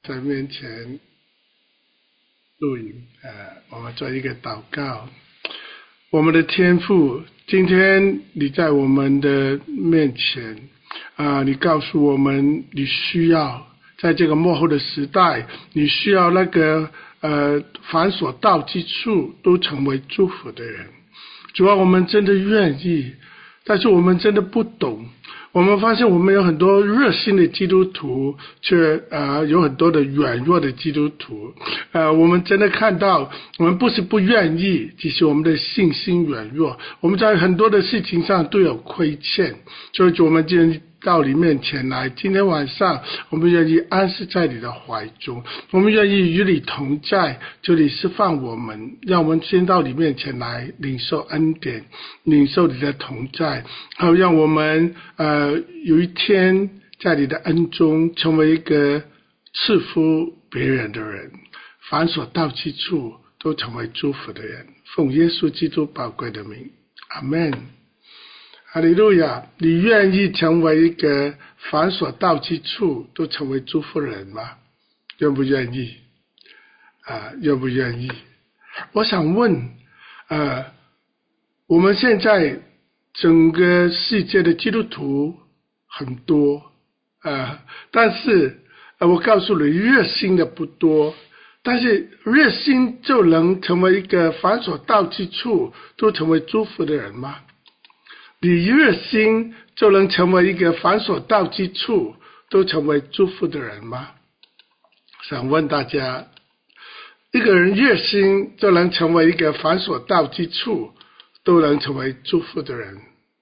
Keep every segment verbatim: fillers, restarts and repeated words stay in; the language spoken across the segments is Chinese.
在面前录影，呃，我们做一个祷告。我们的天父，今天你在我们的面前，啊、呃，你告诉我们，你需要在这个末后的时代，你需要那个呃凡所到之处都成为祝福的人。主要我们真的愿意，但是我们真的不懂。我们发现我们有很多热心的基督徒，却呃有很多的软弱的基督徒。呃，我们真的看到，我们不是不愿意，只是我们的信心软弱。我们在很多的事情上都有亏欠，所以我们今天到你面前来。今天晚上，我们愿意安息在你的怀中，我们愿意与你同在，求你释放我们，让我们先到你面前来领受恩典，领受你的同在，好让我们呃有一天在你的恩中成为一个赐福别人的人，凡所到之处都成为祝福的人。奉耶稣基督宝贵的名，阿们。哈利路亚！你愿意成为一个凡所到之处都成为祝福人吗？愿不愿意？啊，愿不愿意？我想问，呃，我们现在整个世界的基督徒很多，呃，但是呃，我告诉你，热心的不多。但是热心就能成为一个凡所到之处都成为祝福的人吗？你热心就能成为一个凡所到之处都成为祝福的人吗？想问大家，一个人热心就能成为一个凡所到之处都能成为祝福的人，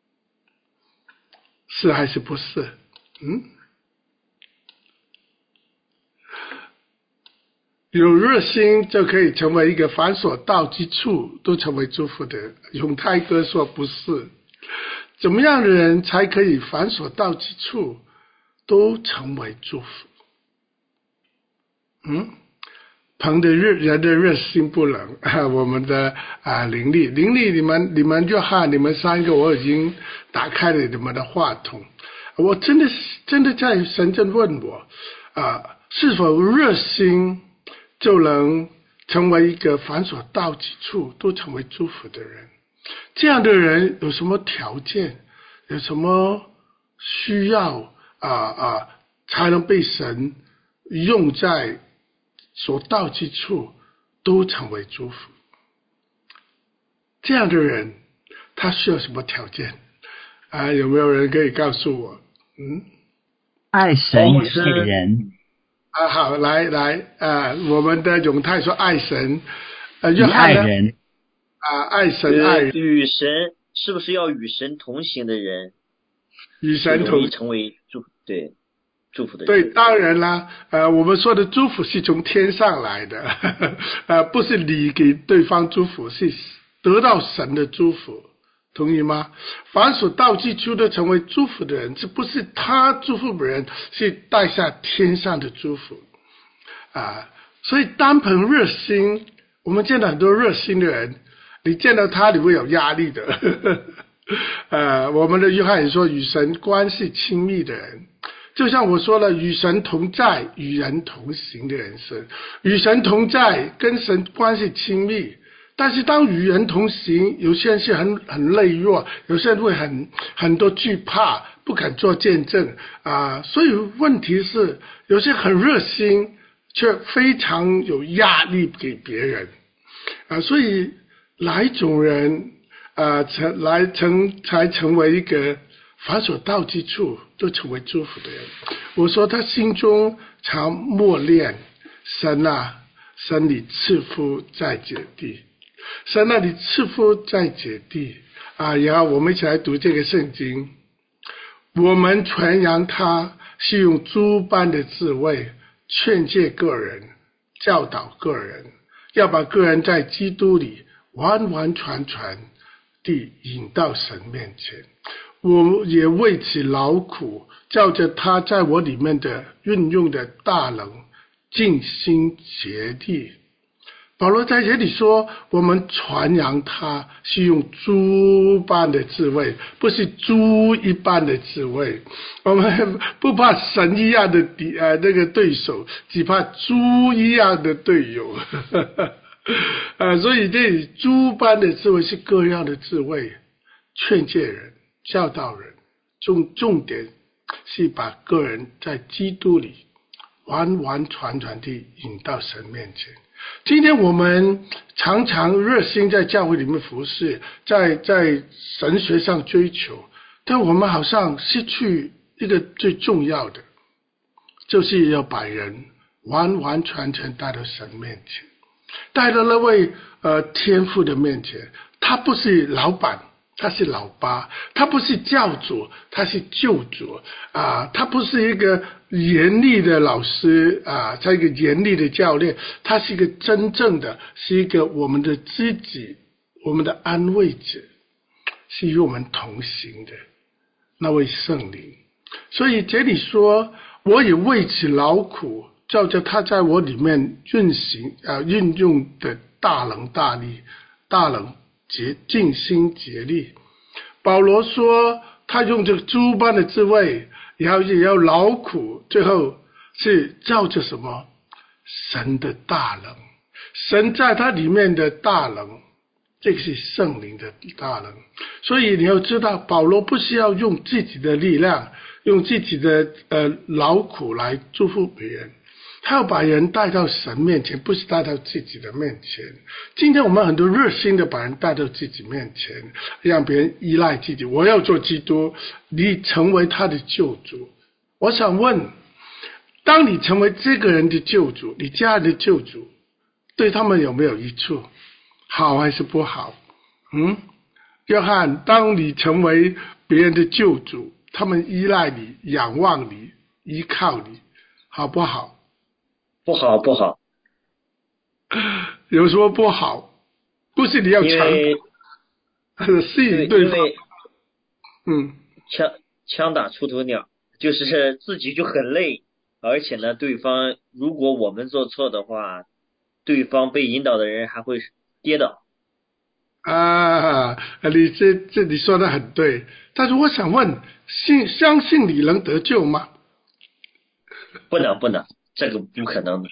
是还是不是？嗯？有热心就可以成为一个凡所到之处都成为祝福的人。永泰哥说不是。怎么样的人才可以凡所到之处都成为祝福？嗯，凭的热人的热心不能。啊、我们的啊灵力，灵力，你们你们就喊你们三个，我已经打开了你们的话筒。我真的真的在神正问我啊，是否热心就能成为一个凡所到之处都成为祝福的人？这样的人有什么条件？有什么需要啊啊才能被神用在所到之处都成为祝福？这样的人他需要什么条件啊？有没有人可以告诉我？嗯， 爱神也爱人啊。好，来来啊，我们的永泰说爱神，呃， 与爱人啊，爱神爱人， 与神是不是要与神同行的人， 与神同容易成为祝对祝福的人？ 对，当然啦，呃，我们说的祝福是从天上来的，呃，不是你给对方祝福，是得到神的祝福，同意吗？凡所到之处的成为祝福的人，这不是他祝福别人，是带下天上的祝福啊。所以单凭热心，我们见到很多热心的人，你见到他你会有压力的。呃，我们的约翰也说，与神关系亲密的人，就像我说了，与神同在，与人同行的人生，与神同在，跟神关系亲密。但是当与人同行，有些人是很很脆弱，有些人会很很多惧怕，不敢做见证啊、呃。所以问题是，有些很热心，却非常有压力给别人啊、呃。所以哪一种人啊、呃，成来成才成为一个凡所到之处都成为祝福的人？我说他心中常默念神啊，神你赐福在这地，神啊，你赐福在这地啊！然后我们一起来读这个圣经。我们传扬他是用诸般的智慧劝诫个人，教导个人，要把个人在基督里完完全全地引到神面前。我也为此劳苦，照着他在我里面的运用的大能，尽心竭力， 保罗在这里说，我们传扬他是用猪般的智慧，不是猪一般的智慧。我们不怕神一样的敌呃那个对手，只怕猪一样的队友。呃，所以这里猪般的智慧是各样的智慧，劝诫人、教导人，重重点是把个人在基督里完完全全地引到神面前。今天我们常常热心在教会里面服侍，在在神学上追求，但我们好像失去一个最重要的，就是要把人完完全全带到神面前，带到那位呃天父的面前。他不是老板，他是老爸；他不是教主，他是救主啊！他不是一个严厉的老师啊，他一个严厉的教练，他是一个真正的，是一个我们的知己，我们的安慰者，是与我们同行的那位圣灵。所以这里说，我也为此劳苦，照着他在我里面运行啊运用的大能大力，大能竭尽心竭力。保罗说，他用这个诸般的智慧，然后也要劳苦，最后是照着什么？神的大能，神在他里面的大能，这个是圣灵的大能。所以你要知道，保罗不是要用自己的力量，用自己的呃劳苦来祝福别人，他要把人带到神面前，不是带到自己的面前。今天我们很多热心的把人带到自己面前，让别人依赖自己。我要做基督，你成为他的救主。我想问，当你成为这个人的救主，你家人的救主，对他们有没有益处？好还是不好？嗯，约翰，当你成为别人的救主，他们依赖你、仰望你、依靠你，好不好？ 不好不好。 有什么不好？不是你要强吸引对方，嗯， 枪枪打出头鸟，就是自己就很累，而且呢，对方如果我们做错的话，对方被引导的人还会跌倒。 啊，你这这你说的很对，但是我想问，信相信你能得救吗？ 不能不能，这个不可能的。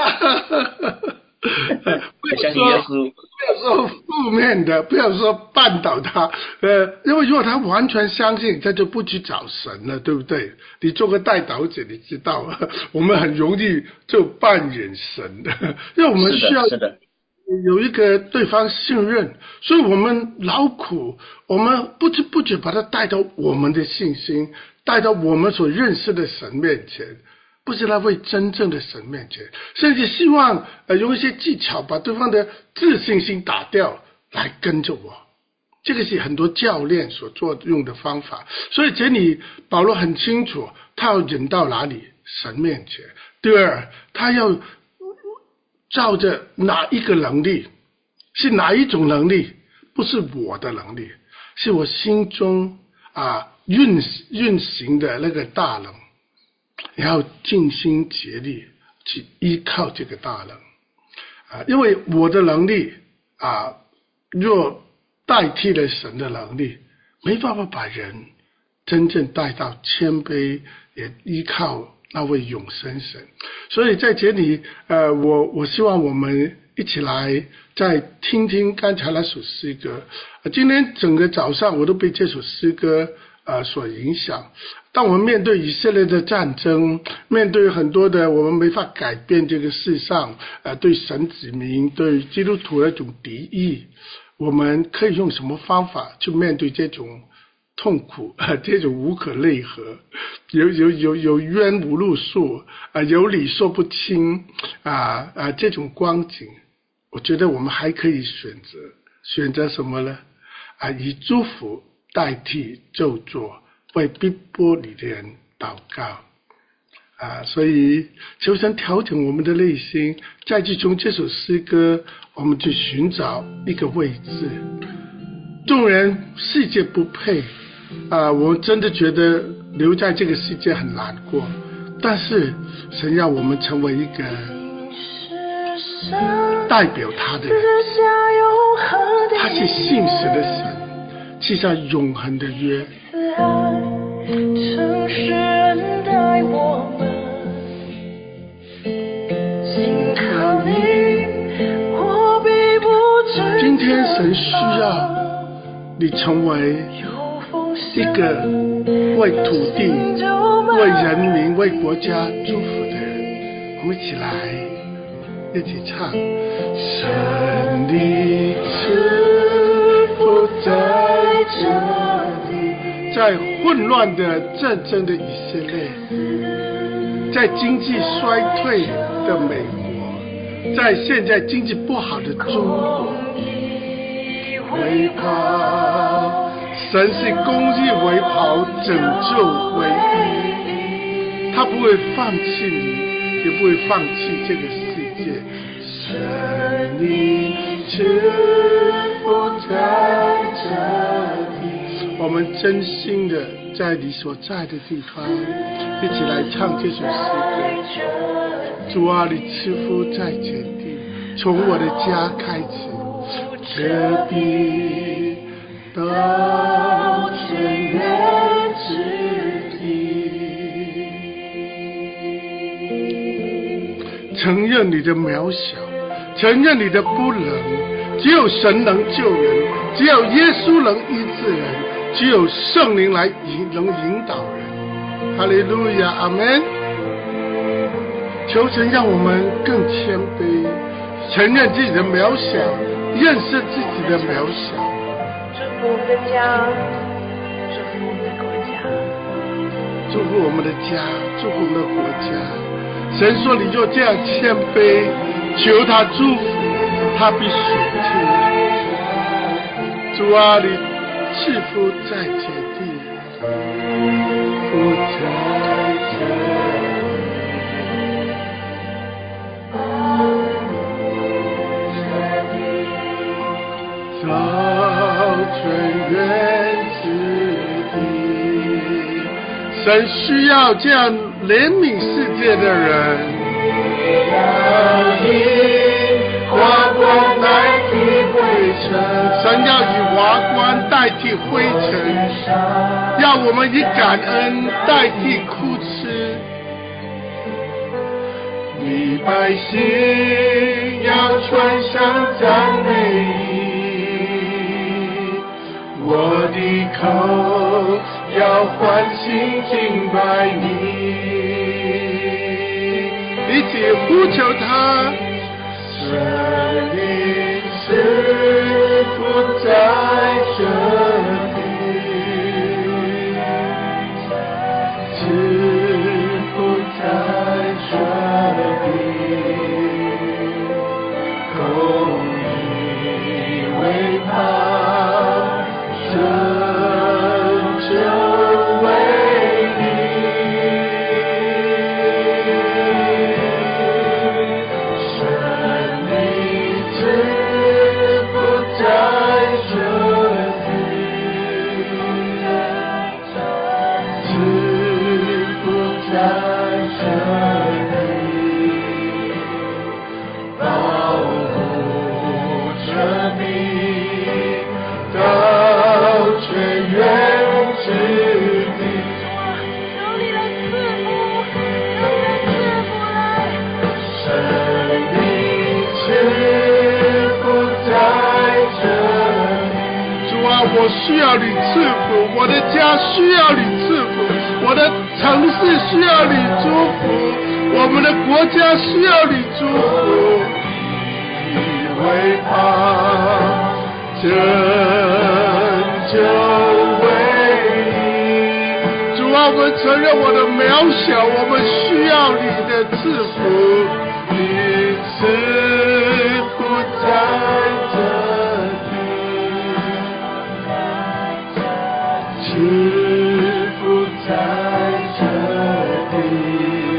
我相信耶稣。 不要说负面的，不要说绊倒他，呃，因为如果他完全相信，他就不去找神了，对不对？你做个代祷者，你知道，我们很容易就扮演神的，因为我们需要有一个对方信任，所以我们劳苦，我们不知不觉把他带到我们的信心，带到我们所认识的神面前。不是那位真正的神面前，甚至希望呃用一些技巧把对方的自信心打掉，来跟着我。这个是很多教练所做用的方法。所以这里保罗很清楚，他要引到哪里？神面前。第二，他要照着哪一个能力？是哪一种能力？不是我的能力，是我心中啊运运行的那个大能。然后尽心竭力去依靠这个大能啊，因为我的能力啊，若代替了神的能力，没办法把人真正带到谦卑，也依靠那位永生神。所以在这里，呃，我我希望我们一起来再听听刚才那首诗歌。今天整个早上我都被这首诗歌呃所影响。当我们面对以色列的战争，面对很多的我们没法改变这个世上呃对神子民、对基督徒的一种敌意，我们可以用什么方法去面对这种痛苦啊，这种无可奈何，有有有有冤无路诉啊，有理说不清啊啊这种光景，我觉得我们还可以选择选择什么呢？啊，以祝福代替咒诅，为逼迫你的人祷告啊！所以求神调整我们的内心，再去从这首诗歌，我们去寻找一个位置。众人世界不配啊！我真的觉得留在这个世界很难过，但是神让我们成为一个代表他的人，他是信实的神，记下永恒的约。诚实恩待我们，心靠你，我必不知。今天神需要你成为一个为土地、为人民、为国家祝福的人。我们一起来，一起唱。神的赐福在这里，在混乱的战争的以色列，在经济衰退的美国，在现在经济不好的中国，围袍，神是公义围袍，拯救唯一，他不会放弃你，也不会放弃这个世界。神的赐福在这里，我们真心的在你所在的地方一起来唱这首诗歌。主啊，你赐福在这地，从我的家开始，这地到全原之地，承认你的渺小，承认你的不能，只有神能救人，只有耶稣能医治人，只有圣灵来引能引导人。哈利路亚，阿们。求神让我们更谦卑，承认自己的渺小，认识自己的渺小。 祝福我们的家，祝福我们的国家， 祝福我们的家，祝福我们的国家。神说你若这样谦卑，求他祝福，他必属听。主啊，你赐福在这地，福在这地，早春远之地。神需要这样怜悯世界的人。华冠代替灰尘，神要以华冠代替灰尘，要我们以感恩代替哭泣。你百姓要穿上赞美衣，我的口要欢欣敬拜你。一起呼求他，神灵赐福在这里，赐福在这里，公义为袍，拯救为我需要你赐福，我的家需要你赐福，我的城市需要你祝福，我们的国家需要你祝福。以为怕拯救为你，主啊，我们承认我的渺小，我们需要你的赐福，你赐福在这。赐福在这里，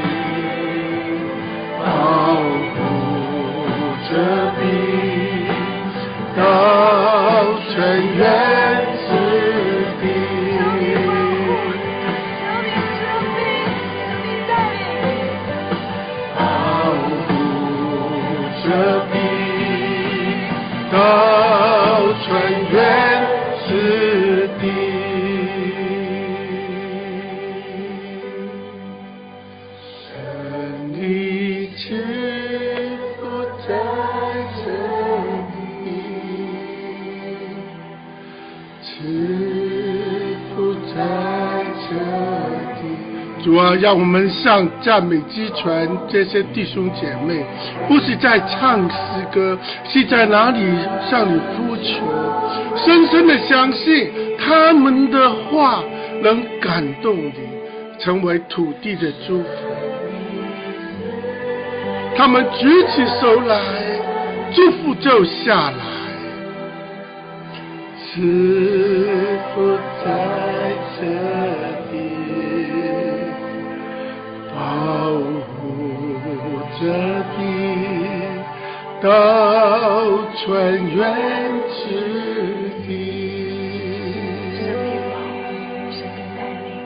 保护着你到全原之地。有你生命，有你带领，保主啊，让我们向赞美基传这些弟兄姐妹，不是在唱诗歌，是在哪里向你呼求，深深的相信他们的话能感动你，成为土地的祝福。他们举起手来，祝福就下来，赐福在这里，保护着你到泉源之地。 神必保护，神必带领，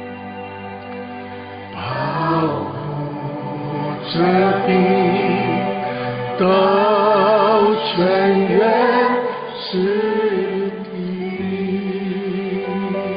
保护着你到泉源之地。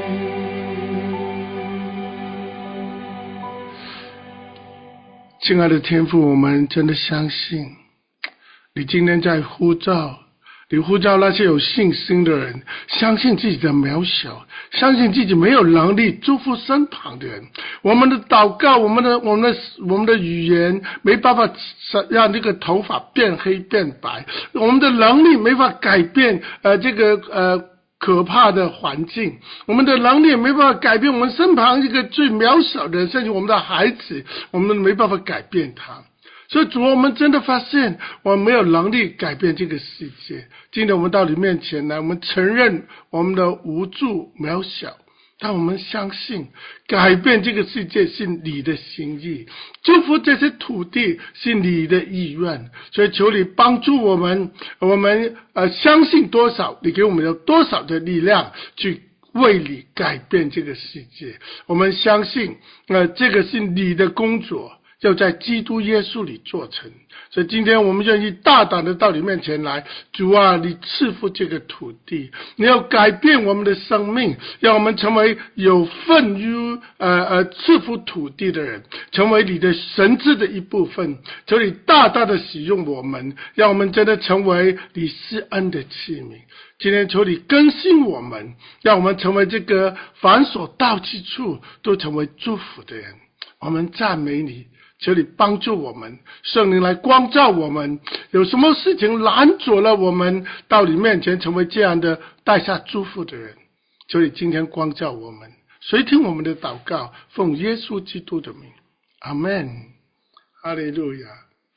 亲爱的天父，我们真的相信你今天在呼召，你呼召那些有信心的人，相信自己的渺小，相信自己没有能力祝福身旁的人。我们的祷告，我们的我们的我们的语言没办法让这个头发变黑变白，我们的能力没法改变呃这个呃可怕的环境，我们的能力也没办法改变我们身旁一个最渺小的人，甚至我们的孩子，我们没办法改变他。所以主，我们真的发现我们没有能力改变这个世界。今天我们到你面前来，我们承认我们的无助渺小，但我们相信改变这个世界是你的心意，祝福这些土地是你的意愿。所以求你帮助我们，我们呃相信多少，你给我们有多少的力量去为你改变这个世界。我们相信呃这个是你的工作，要在基督耶稣里做成。所以今天我们愿意大胆的到你面前来，主啊，你赐福这个土地，你要改变我们的生命，让我们成为有份于呃呃赐福土地的人，成为你的神治的一部分。求你大大的使用我们，让我们真的成为你施恩的器皿。今天求你更新我们，让我们成为这个凡所到之处都成为祝福的人。我们赞美你，求你帮助我们，圣灵来光照我们，有什么事情拦阻了我们到你面前成为这样的带下祝福的人，求你今天光照我们。谁听我们的祷告，奉耶稣基督的名，阿们，哈利路亚。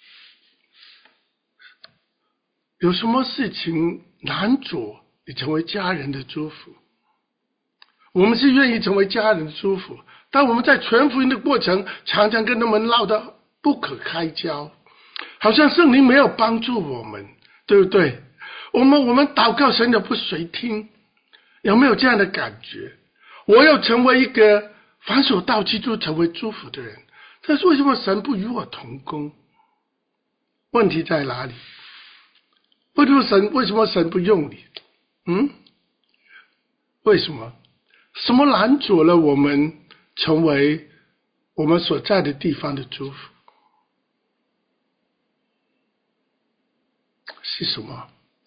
有什么事情拦阻你成为家人的祝福？我们是愿意成为家人的祝福，但我们在传福音的过程常常跟他们闹得不可开交，好像圣灵没有帮助我们，对不对？我们我们祷告神也不随听，有没有这样的感觉？我要成为一个凡所到之处成为祝福的人，但是为什么神不与我同工？问题在哪里？为什么神为什么神不用你？嗯？为什么？什么拦阻了我们成为我们所在的地方的祝福？是什么？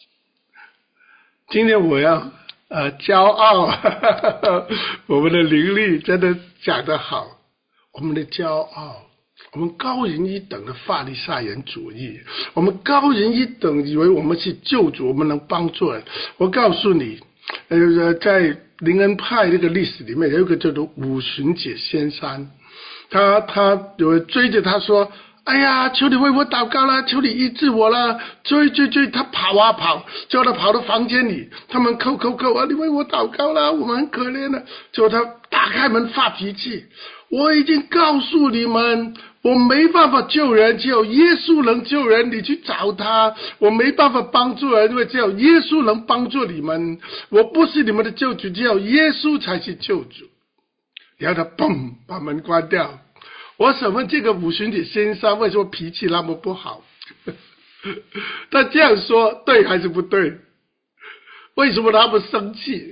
今天我要呃骄傲，呵呵呵，我们的灵力真的讲得好，我们的骄傲，我们高人一等的法利赛人主义，我们高人一等以为我们是救主，我们能帮助人。我告诉你，呃，在灵恩派这个历史里面有一个叫做五旬节先生，他他有人追着他说，哎呀，求你为我祷告啦，求你医治我啦，追追追，他跑啊跑，叫他跑到房间里，他们叩叩叩啊，你为我祷告啦，我们很可怜的。结果他打开门发脾气，我已经告诉你们，我没办法救人，只有耶稣能救人，你去找他。我没办法帮助人，因为只有耶稣能帮助你们。我不是你们的救主，只有耶稣才是救主。然后他砰把门关掉。我审问这个五旬节先生为什么脾气那么不好？他这样说对还是不对？为什么那么生气？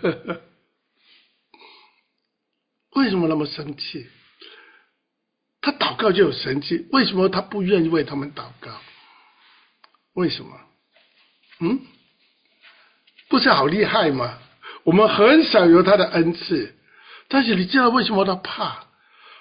为什么那么生气？他祷告就有神迹，为什么他不愿意为他们祷告？为什么？嗯，不是好厉害吗？我们很想有他的恩赐，但是你知道为什么他怕？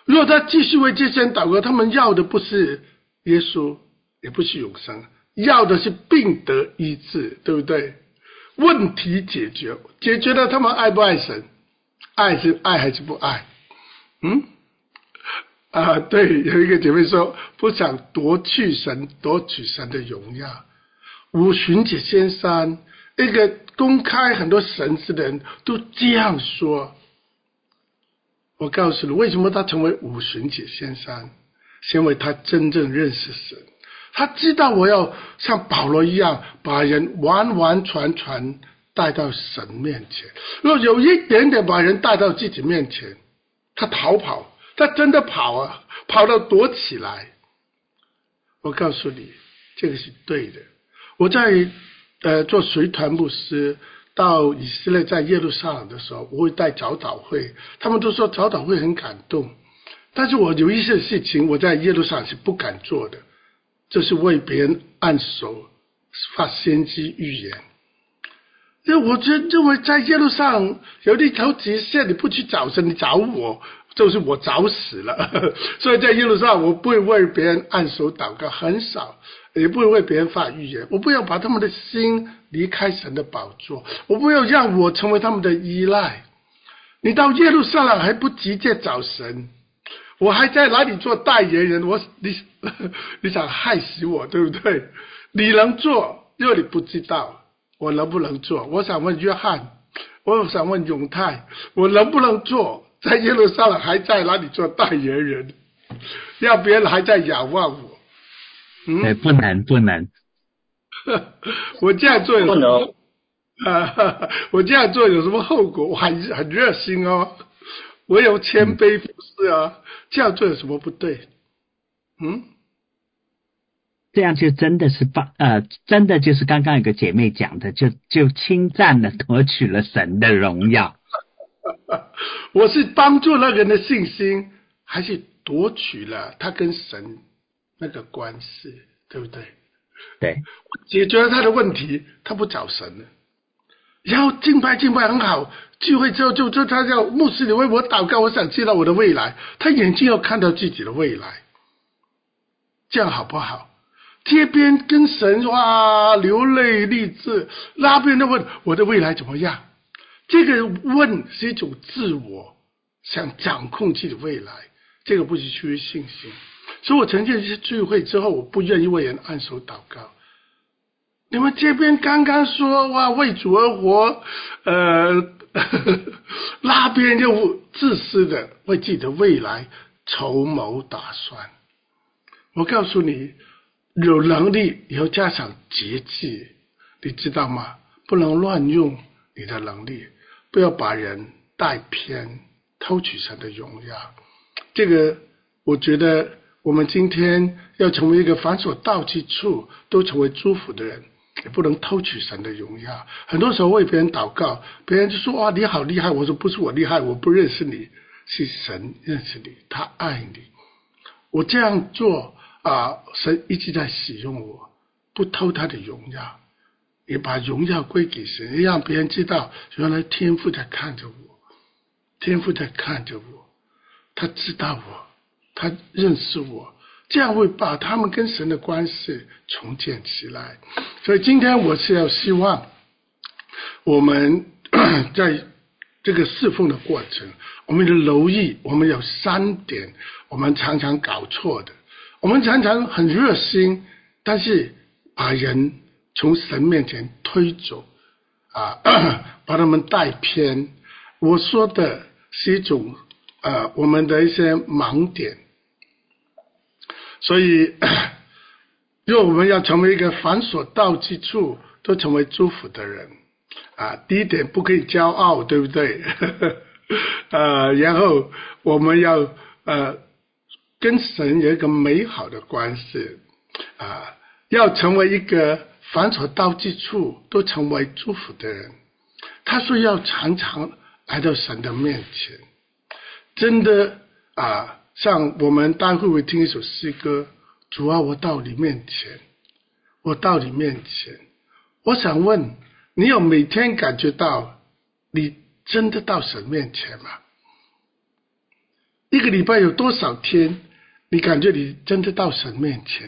如果他继续为这些人祷告，他们要的不是耶稣，也不是永生，要的是病得医治，对不对？问题解决，解决了他们爱不爱神？爱是爱还是不爱？嗯？啊，对，有一个姐妹说不想夺去神，夺取神的荣耀。五旬节仙山，一个公开很多神职的人都这样说。我告诉你，为什么他成为五旬节仙山？是因为他真正认识神，他知道我要像保罗一样，把人完完全全带到神面前。如果有一点点把人带到自己面前，他逃跑，他真的跑啊，跑到躲起来。我告诉你，这个是对的。我在呃做随团牧师到以色列，在耶路撒冷的时候，我会带早祷会，他们都说早祷会很感动，但是我有一些事情我在耶路撒冷是不敢做的，就是为别人按手发先知预言。因为我觉得认为在耶路撒冷有一条极限，你不去找神，你找我，就是我找死了。所以在耶路撒冷我不会为别人按手祷告，很少，也不会为别人发预言。我不要把他们的心离开神的宝座，我不要让我成为他们的依赖。你到耶路撒冷还不直接找神，我还在哪里做代言人？我你你想害死我，对不对？你能做，因为你不知道我能不能做。我想问约翰，我想问永泰，我能不能做？在耶路撒冷还在哪里做代言人？让别人还在仰望我。 嗯，对，不能不能。 我这样做有什么？ 不啊，我这样做有什么后果？我很很热心哦，我有谦卑服侍啊，这样做有什么不对？嗯， 这样就真的是帮呃，真的就是刚刚有个姐妹讲的，就就侵占了、夺取了神的荣耀。 我是帮助那个人的信心，还是夺取了他跟神那个关系，对不对？ 对， 解决了他的问题，他不找神了。然后敬拜敬拜很好，聚会之后就就他叫牧师，你为我祷告，我想知道我的未来。他眼睛要看到自己的未来，这样好不好？这边跟神哇流泪励志，那边的问我的未来怎么样？这个问是一种自我想掌控自己的未来，这个不是出于信心。所以我曾经一次聚会之后，我不愿意为人按手祷告。你们这边刚刚说哇为主而活，呃，那边又自私的为自己的未来筹谋打算。我告诉你，有能力也要加上节制，你知道吗？不能乱用你的能力，不要把人带偏，偷取神的荣耀。这个我觉得我们今天要成为一个凡所到之处都成为祝福的人，也不能偷取神的荣耀。很多时候为别人祷告，别人就说哇你好厉害，我说不是我厉害，我不认识你，是神认识你，他爱你。我这样做啊，神一直在使用我，不偷他的荣耀，也把荣耀归给神，也让别人知道原来天父在看着我，天父在看着我，他知道我，他认识我，这样会把他们跟神的关系重建起来。所以今天我是要希望我们在这个侍奉的过程，我们的留意，我们有三点我们常常搞错的。我们常常很热心，但是把人从神面前推走啊，把他们带偏。我说的是一种呃我们的一些盲点。所以如果我们要成为一个凡所到之处都成为祝福的人啊，第一点不可以骄傲，对不对？呃，然后我们要呃跟神有一个美好的关系啊，要成为一个凡所到之处都成为祝福的人。他说要常常来到神的面前，真的啊，像我们待会会听一首诗歌，主啊我到你面前，我到你面前。我想问你，有每天感觉到你真的到神面前吗？ 一个礼拜有多少天，你感觉你真的到神面前？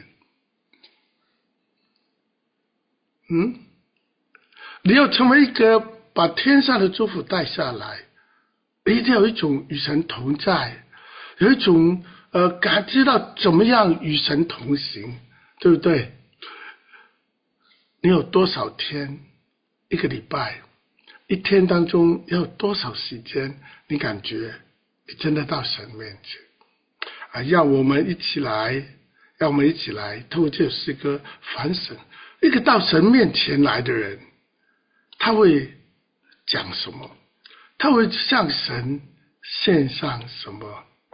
嗯，你要成为一个把天上的祝福带下来，一定要有一种与神同在，有一种呃感知到怎么样与神同行，对不对？你有多少天，一个礼拜，一天当中要有多少时间，你感觉你真的到神面前啊？让我们一起来，让我们一起来透过这首诗歌反省，一个到神面前来的人，他会讲什么？他会向神献上什么？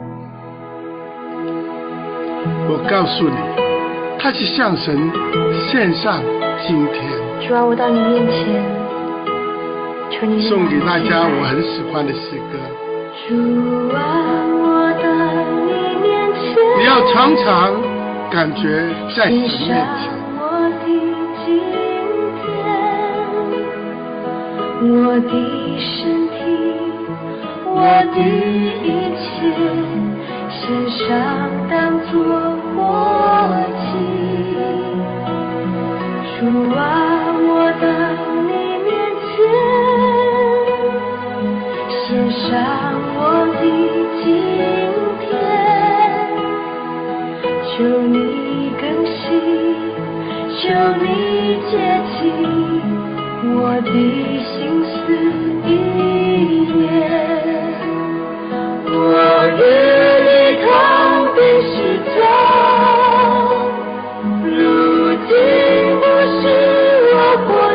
我告诉你，他是向神献上今天。 主啊，我到你面前，求你送给大家我很喜欢的诗歌。 主啊，我到你面前， 你要常常感觉在神面前。 我的今天，我的身体，我的一切，献上当作活祭。主啊，我到你面前，献上我的今天，求你更新，求你洁净我的心思意念。我与你同定十架，如今不是我活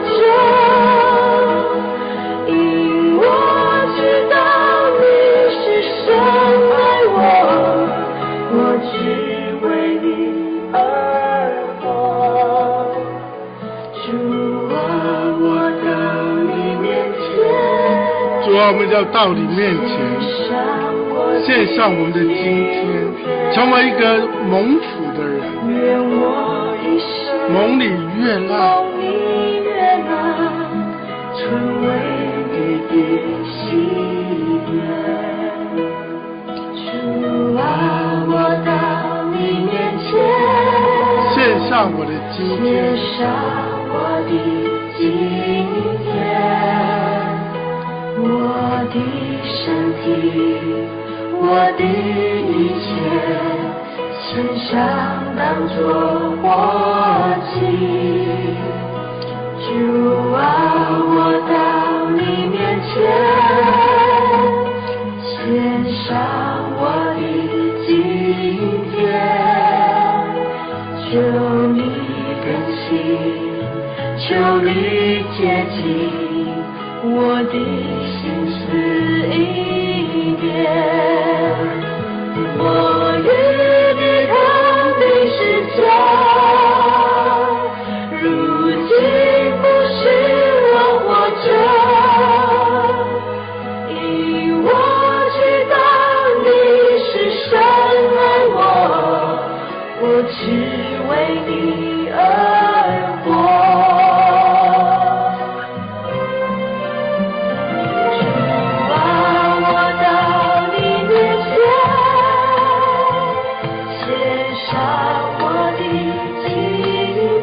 着，因我知道你是深爱我，我只为你而活。主啊，我到你面前， 主啊，我们要到你面前，献上我们的今天，成为一个蒙福的人， 愿我一生蒙你悦纳， 蒙你悦纳，成为你的喜悦。主啊，我到你面前， 献上我的今献天， 上我的今天，我的身体，我的一切，献上当作活祭。主啊，我到你面前，献上我的今天，求你更新，求你洁净我的心思意念。我与你同定十架，如今不是我活着，因我知道你是深爱我，我只为你而活。主啊，我到你面前，献上我的今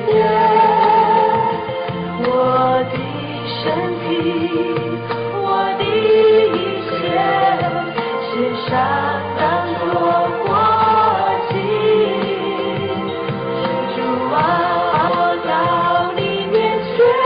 天，我的身体，我的一切，献上当作活祭。主啊，我到你面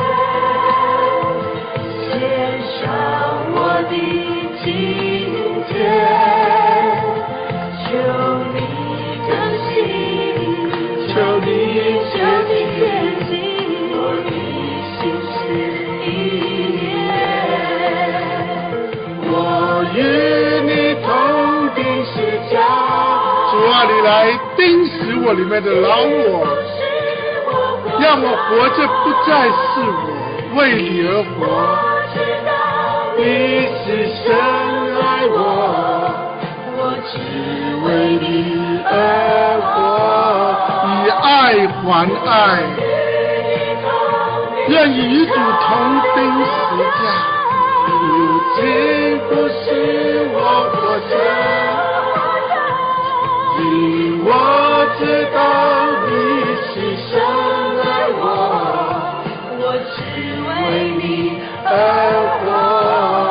前，献上我的今天，求你更新，求你求你洁净我的心思意念。我与你同定十架， 主啊，你来钉死我里面的老我，让我活着不再是我，为你而活。你是深爱我， 我只为你而活，以爱还爱，愿与主同钉十架。如今不是我活着， 因我知道你是深爱我，我只为你而活。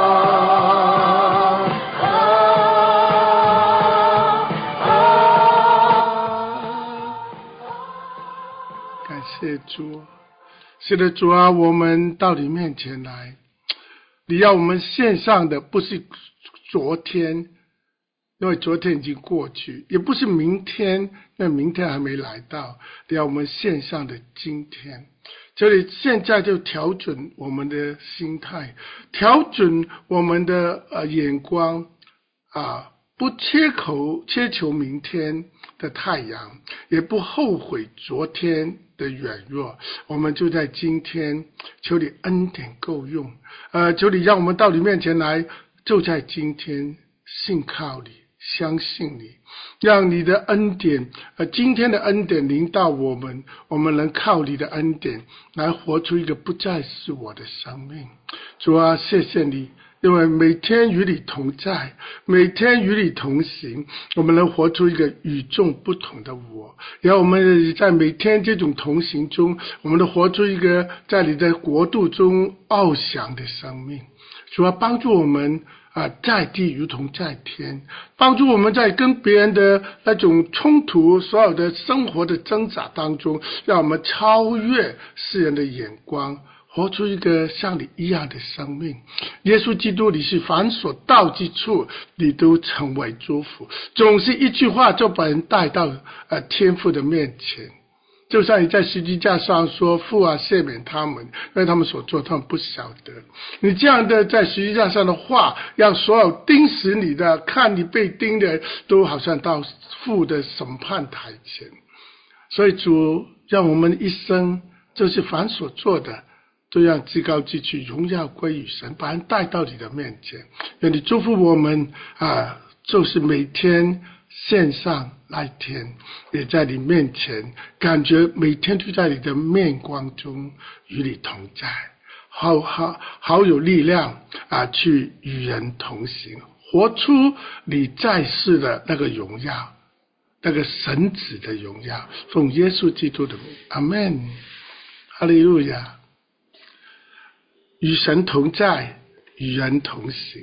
感谢主，是的，主啊，我们到你面前来，你要我们献上的不是昨天，因为昨天已经过去，也不是明天，因为明天还没来到，你要我们献上的今天。这里现在就调整我们的心态，调整我们的呃眼光啊，不切口切求明天的太阳，也不后悔昨天的软弱，我们就在今天，求你恩典够用，呃，求你让我们到你面前来，就在今天信靠你，相信你，让你的恩典，呃，今天的恩典临到我们，我们能靠你的恩典来活出一个不再是我的生命。主啊，谢谢你，因为每天与你同在，每天与你同行，我们能活出一个与众不同的我。然后我们在每天这种同行中，我们能活出一个在你的国度中翱翔的生命。主啊，帮助我们啊，在地如同在天，帮助我们在跟别人的那种冲突，所有的生活的挣扎当中，让我们超越世人的眼光，活出一个像你一样的生命。耶稣基督，你是凡所到之处，你都成为祝福，总是一句话就把人带到呃天父的面前。就像你在十字架上说，父啊，赦免他们，因为他们所做他们不晓得。你这样的在十字架上的话，让所有钉死你的，看你被钉的，都好像到父的审判台前。所以主让我们一生就是凡所做的，都让至高之处荣耀归于神，把人带到你的面前。愿你祝福我们啊，就是每天献上那天，也在你面前，感觉每天都在你的面光中与你同在，好好好有力量啊，去与人同行，活出你在世的那个荣耀，那个神子的荣耀。奉耶稣基督的名，阿们，哈利路亚。与神同在，与人同行，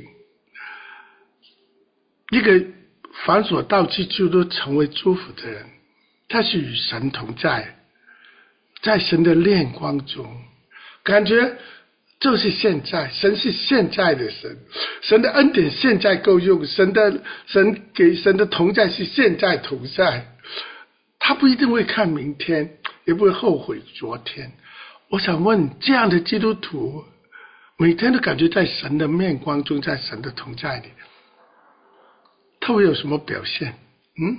一个凡所到之处都成为祝福的人，他是与神同在，在神的亮光中，感觉就是现在，神是现在的神，神的恩典现在够用，神的神给神的同在是现在同在，他不一定会看明天，也不会后悔昨天。我想问，这样的基督徒每天都感觉在神的面光中，在神的同在里，他会有什么表现？嗯，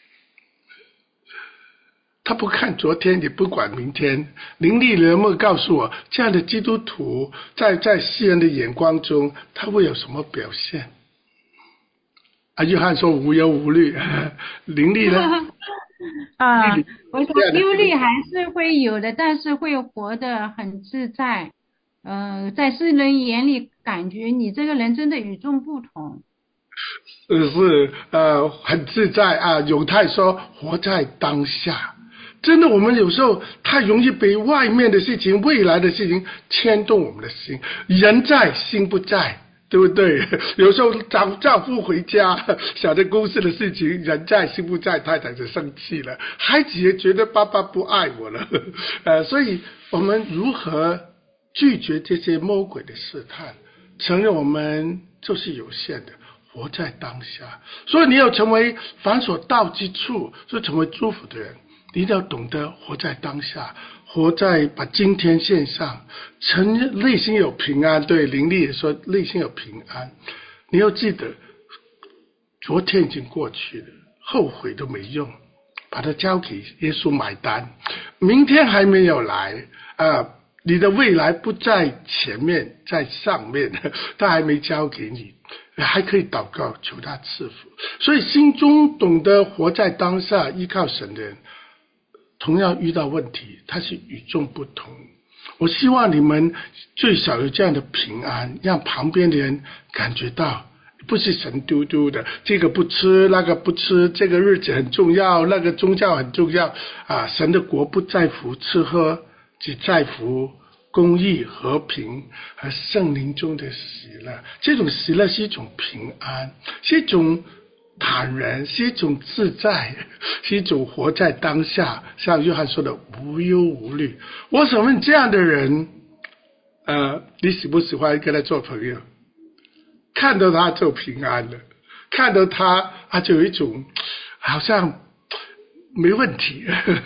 他不看昨天，也不管明天。灵力人们告诉我，这样的基督徒在在世人的眼光中，他会有什么表现？啊，约翰说无忧无虑。灵力呢？ 啊，我想忧虑还是会有的，但是会活得很自在。呃，在世人眼里，感觉你这个人真的与众不同。 是呃很自在啊。犹太说活在当下，真的我们有时候太容易被外面的事情、未来的事情牵动我们的心，人在心不在，对不对？有时候丈丈夫回家晓得公司的事情，人在心不在，太太就生气了，孩子也觉得爸爸不爱我了。呃，所以我们如何拒绝这些魔鬼的试探，承认我们就是有限的，活在当下。所以你要成为凡所到之处就成为祝福的人，你一定要懂得活在当下，活在把今天献上，曾内心有平安。对，灵力也说内心有平安。你要记得昨天已经过去了，后悔都没用，把它交给耶稣买单。明天还没有来啊，你的未来不在前面，在上面，他还没交给你，还可以祷告求他赐福。所以心中懂得活在当下，依靠神的人，同样遇到问题，他是与众不同。我希望你们最少有这样的平安，让旁边的人感觉到不是神丢丢的，这个不吃那个不吃，这个日子很重要，那个宗教很重要啊！神的国不在乎吃喝，只在乎公义、和平和圣灵中的喜乐。这种喜乐是一种平安，是一种坦然，是一种自在，是一种活在当下，像约翰说的无忧无虑。我想问这样的人呃，你喜不喜欢跟他做朋友？看到他就平安了，看到他他就有一种好像没问题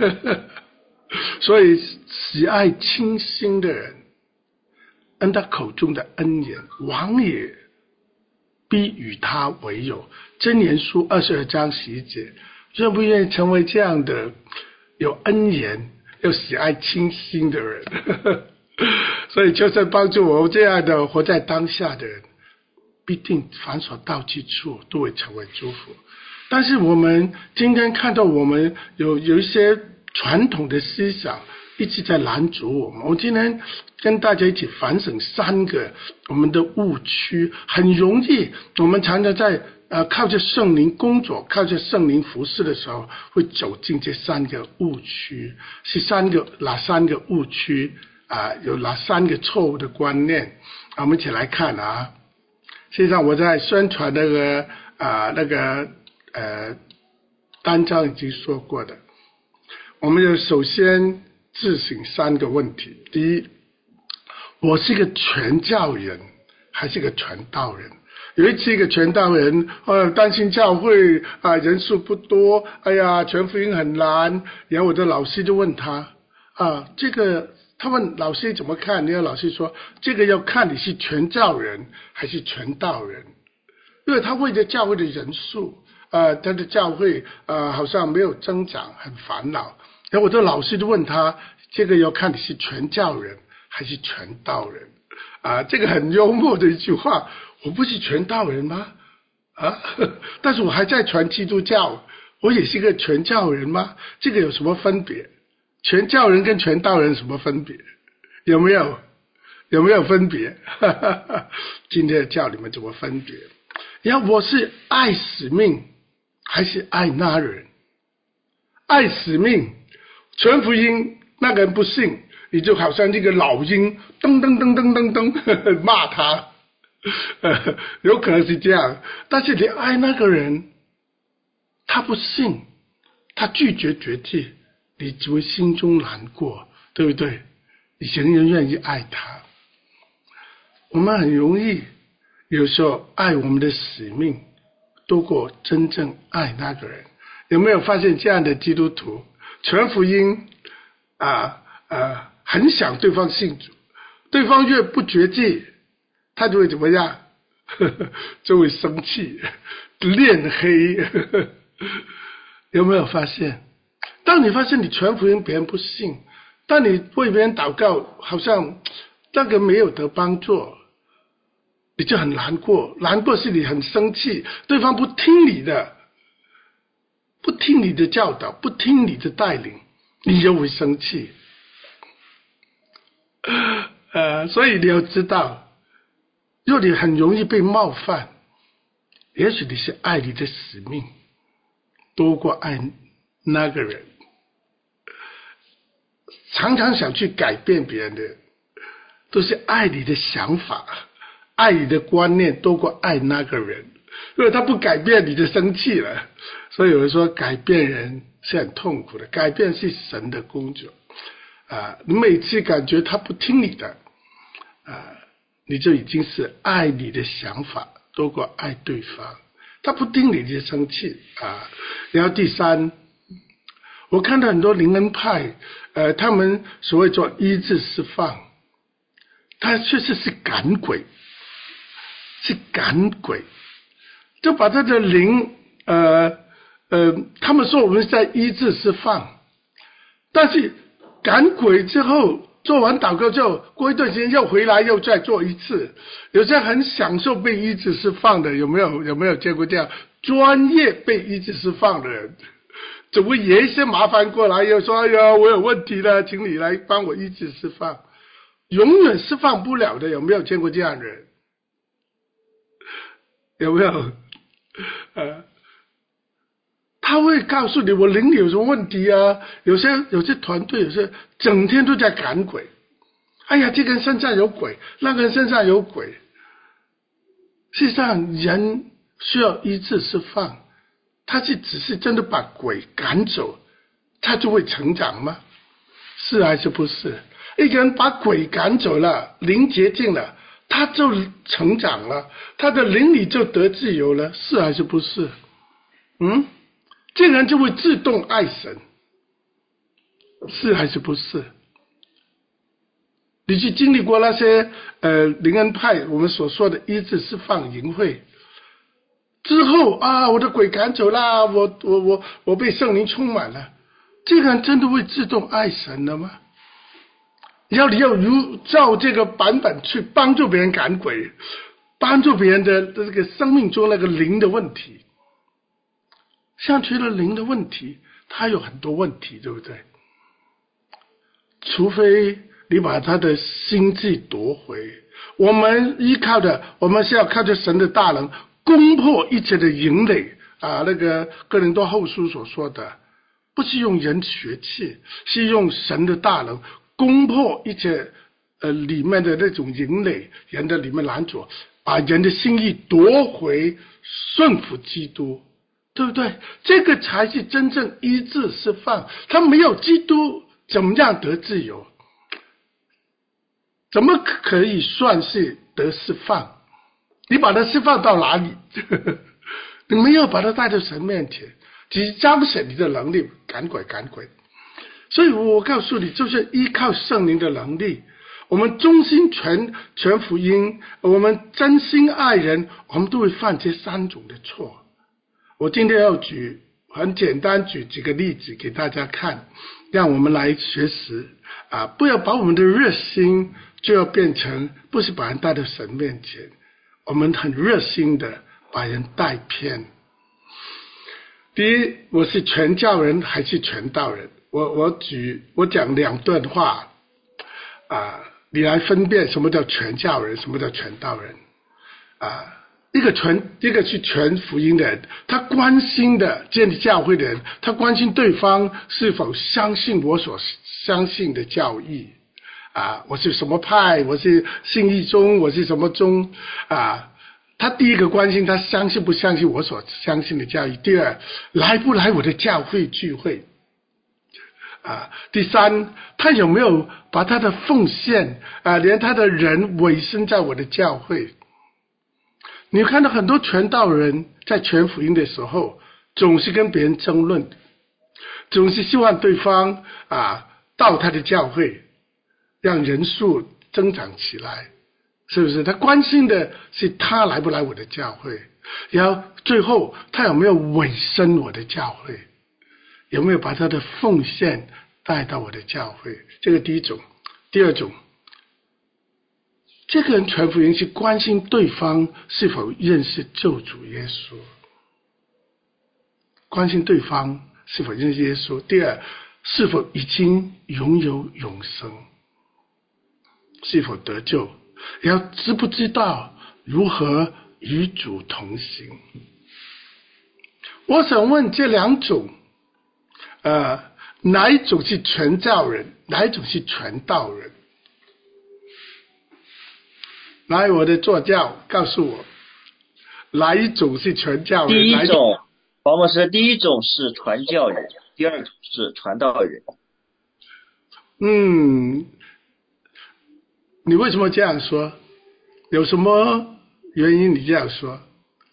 所以喜爱清心的人，按他口中的恩言，王也必与他为友。箴言书二十二章十一节，愿不愿意成为这样的有恩言又喜爱清心的人所以就是帮助我这样的活在当下的人，必定凡所到之处都会成为祝福。但是我们今天看到我们有有一些传统的思想一直在拦阻我们。我今天跟大家一起反省三个我们的误区，很容易我们常常在呃靠着圣灵工作，靠着圣灵服侍的时候，会走进这三个误区。是三个哪三个误区啊？有哪三个错误的观念？我们一起来看啊。实际上我在宣传那个啊那个呃单章已经说过的，我们要首先自省三个问题。第一，我是一个传教人还是一个传道人？有一次一个传道人呃担心教会啊人数不多，哎呀传福音很难，然后我的老师就问他啊这个他问老师怎么看，然后老师说这个要看你是传教人还是传道人，因为他为了教会的人数呃他的教会呃好像没有增长，很烦恼。然后我的老师就问他，这个要看你是传教人还是传道人啊，这个很幽默的一句话，我不是传道人吗？啊，但是我还在传基督教，我也是一个传教人吗？这个有什么分别？传教人跟传道人什么分别？有没有？有没有分别？今天教你们怎么分别？然后我是爱使命还是爱那人？爱使命传福音，那个人不信，你就好像这个老鹰噔噔噔噔噔噔呵呵骂他呃有可能是这样。但是你爱那个人，他不信，他拒绝决定，你只会心中难过，对不对？你仍然愿意爱他。我们很容易有时候爱我们的使命多过真正爱那个人。有没有发现这样的基督徒传福音啊啊，很想对方信主，对方越不决志，他就会怎么样？呵呵就会生气，练黑。呵呵有没有发现？当你发现你传福音别人不信，当你为别人祷告好像那个没有得帮助，你就很难过。难过是你很生气，对方不听你的，不听你的教导，不听你的带领，你就会生气。呃，所以你要知道，若你很容易被冒犯，也许你是爱你的使命多过爱那个人。常常想去改变别人的，都是爱你的想法，爱你的观念多过爱那个人。如果他不改变，你就生气了。所以有人说改变人是很痛苦的，改变是神的工作啊！你每次感觉他不听你的啊，你就已经是爱你的想法多过爱对方。他不听你就生气啊。然后第三，我看到很多灵恩派呃，他们所谓做医治释放，他确实是赶鬼，是赶鬼，就把他的灵呃呃，他们说我们是在医治释放，但是赶鬼之后做完祷告之后，过一段时间又回来又再做一次。有些很享受被医治释放的，有没有有没有见过这样专业被医治释放的人？总会有一些麻烦过来，又说哎呀我有问题了，请你来帮我医治释放，永远释放不了的。有没有见过这样的人？ 有没有？呃，他会告诉你我灵里有什么问题啊？有些有些团队有些整天都在赶鬼，哎呀，这个人身上有鬼，那个人身上有鬼。事实上，人需要医治释放，他是只是真的把鬼赶走，他就会成长吗？是还是不是？一个人把鬼赶走了，灵洁净了，他就成长了，他的灵里就得自由了，是还是不是？嗯，这个人就会自动爱神，是还是不是？你去经历过那些呃灵恩派我们所说的医治释放营会之后啊，我的鬼赶走了，我我我我被圣灵充满了，这个人真的会自动爱神了吗？要你要如照这个版本去帮助别人赶鬼，帮助别人的这个生命中那个灵的问题。像除了灵的问题，他有很多问题，对不对？除非你把他的心智夺回，我们依靠的，我们是要靠着神的大能攻破一切的营垒啊！那个哥林多后书所说的，不是用人血气，是用神的大能攻破一切呃里面的那种营垒，人的里面拦阻，把人的心意夺回，顺服基督，对不对？这个才是真正医治释放。他没有基督，怎么样得自由？怎么可以算是得释放？你把它释放到哪里？你没有把它带到神面前，只是彰显你的能力，赶鬼赶鬼。所以我告诉你，就是依靠圣灵的能力，我们忠心全全福音，我们真心爱人，我们都会犯这三种的错。我今天要举很简单举几个例子给大家看，让我们来学习啊！不要把我们的热心就要变成不是把人带到神面前，我们很热心的把人带偏。第一，我是传教人还是传道人？我我举我讲两段话啊，你来分辨什么叫传教人，什么叫传道人啊？一个传一个去传福音的人，他关心的建立教会的人，他关心对方是否相信我所相信的教义啊，我是什么派，我是信义宗，我是什么宗啊？他第一个关心他相信不相信我所相信的教义，第二来不来我的教会聚会啊，第三他有没有把他的奉献啊，连他的人委身在我的教会。你看到很多传道人在传福音的时候，总是跟别人争论，总是希望对方啊到他的教会，让人数增长起来，是不是？他关心的是他来不来我的教会，然后最后他有没有委身我的教会，有没有把他的奉献带到我的教会，这个第一种。第二种，这个人传福音是关心对方是否认识救主耶稣，关心对方是否认识耶稣。第二，是否已经拥有永生，是否得救，也要知不知道如何与主同行。我想问这两种呃，哪一种是传教人，哪一种是传道人？来，我的座教告诉我，哪一种是传教人？ 第一种，黄牧师，第一种是传教人，第二种是传道人。 嗯，你为什么这样说？有什么原因你这样说？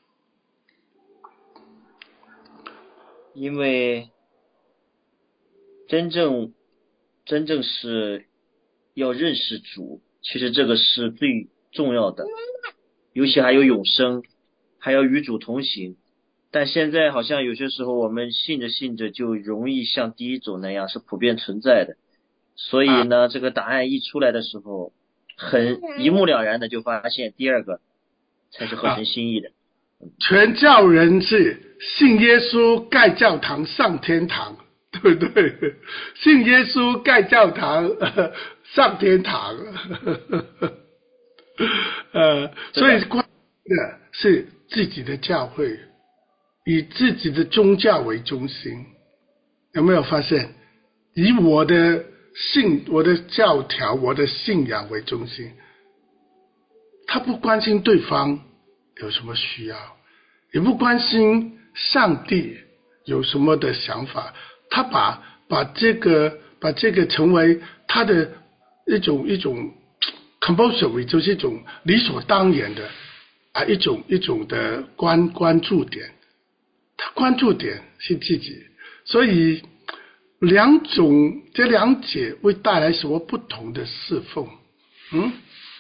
因为真正真正是要认识主，其实这个是最重要的，尤其还有永生，还要与主同行。但现在好像有些时候我们信着信着就容易像第一种那样是普遍存在的，所以呢、啊、这个答案一出来的时候，很一目了然的就发现第二个才是合神心意的。 啊、传教人是信耶稣盖教堂上天堂，对不对？信耶稣盖教堂上天堂。呃，所以关的是自己的教会，以自己的宗教为中心。有没有发现？以我的信、我的教条、我的信仰为中心，他不关心对方有什么需要，也不关心上帝有什么的想法，他把把这个把这个成为他的一种一种 compulsory， 就是一种理所当然的啊一种一种的关关注点，他关注点是自己，所以两种这两者会带来什么不同的侍奉？嗯。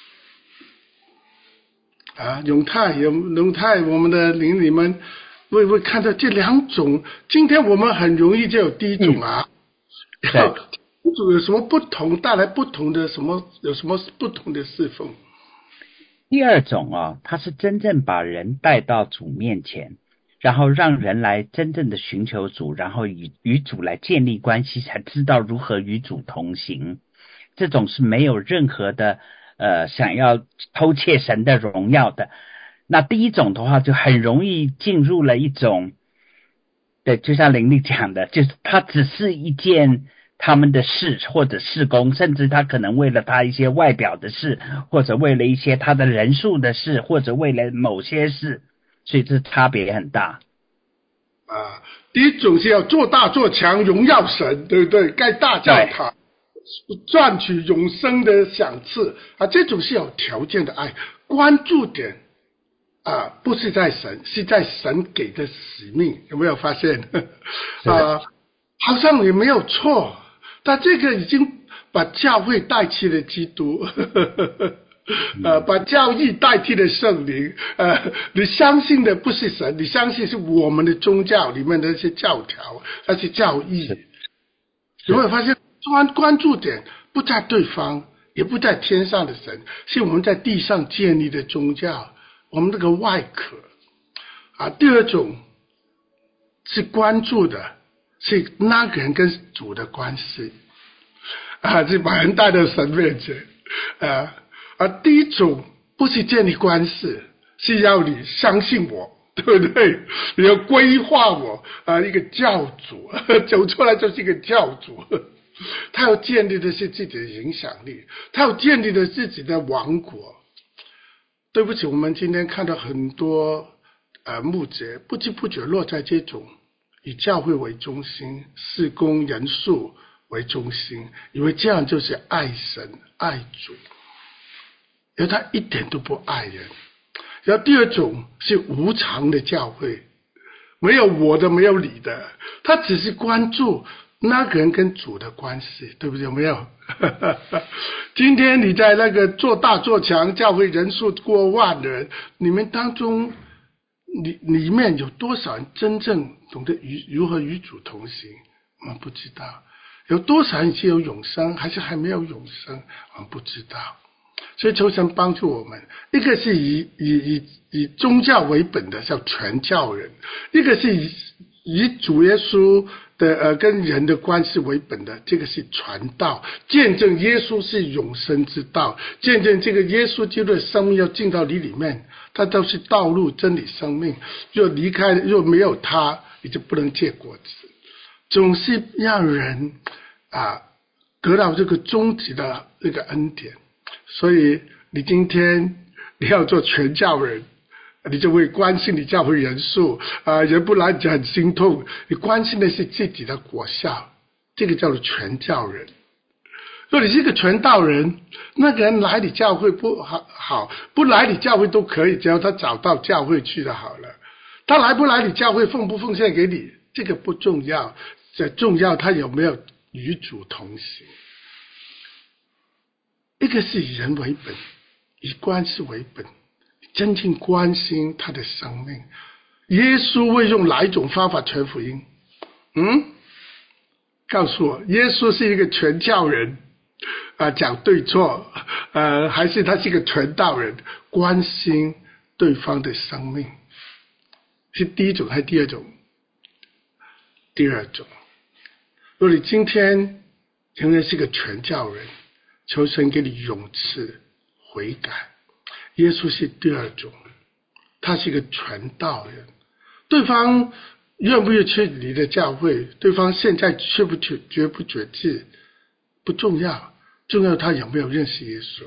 啊，永泰有永泰，我们的邻里们会会看到这两种。今天我们很容易就有第一种啊， 嗯、 然后第一种有什么不同，带来不同的什么，有什么不同的侍奉？ 第二种哦，它是真正把人带到主面前，然后让人来真正的寻求主，然后与与主来建立关系，才知道如何与主同行。这种是没有任何的呃想要偷窃神的荣耀的。那第一种的话，就很容易进入了一种，对，就像林丽讲的，就是它只是一件他们的事或者事工，甚至他可能为了他一些外表的事，或者为了一些他的人数的事，或者为了某些事，所以这差别很大。 啊，第一种是要做大做强，荣耀神，对不对？盖大教堂，赚取永生的赏赐啊，这种是有条件的爱，关注点啊，不是在神，是在神给的使命，有没有发现？啊，好像也没有错，但这个已经把教会代替了基督。呃，把教义代替了圣灵，呃，你相信的不是神，你相信是我们的宗教里面的那些教条，那些教义。有没有发现关关注点不在对方，也不在天上的神，是我们在地上建立的宗教，我们这个外壳啊。第二种是关注的是那个人跟主的关系啊，是把人带到神面前啊。而第一种不是建立关系，是要你相信我，对不对？你要规划我啊，一个教主走出来就是一个教主，他要建立的是自己的影响力，他要建立的自己的王国。对不起，我们今天看到很多呃牧者不知不觉落在这种以教会为中心、事工人数为中心，以为这样就是爱神爱主。因为他一点都不爱人。然后第二种是无常的教会，没有我的，没有你的，他只是关注那个人跟主的关系，对不对？有没有？今天你在那个做大做强，教会人数过万的人，你们当中，里里面有多少人真正懂得与如何与主同行？我们不知道。有多少人已经有永生，还是还没有永生？我们不知道。所以求神帮助我们，一个是以以以以宗教为本的叫传教人，一个是以以主耶稣的呃跟人的关系为本的，这个是传道，见证耶稣是永生之道，见证这个耶稣基督的生命要进到你里面，它都是道路真理生命，若离开若没有他，你就不能结果子，总是让人啊得到这个终极的这个恩典。所以你今天你要做全教人，你就会关心你教会人数啊，人不来你就很心痛，你关心的是自己的果效，这个叫做全教人。如果你是一个传道人，那个人来你教会不好，好不来你教会都可以，只要他找到教会去就好了。他来不来你教会，奉不奉献给你，这个不重要，最重要他有没有与主同行。一个是以人为本，以关系为本，真正关心他的生命。耶稣会用哪一种方法传福音？嗯，告诉我，耶稣是一个传教人啊，讲对错，呃，还是他是一个传道人，关心对方的生命？是第一种还是第二种？第二种。如果你今天仍然是个传教人，求神给你勇气悔改。耶稣是第二种他是一个传道人，对方愿不愿意去你的教会，对方现在去不去觉不觉志不重要，重要他有没有认识耶稣，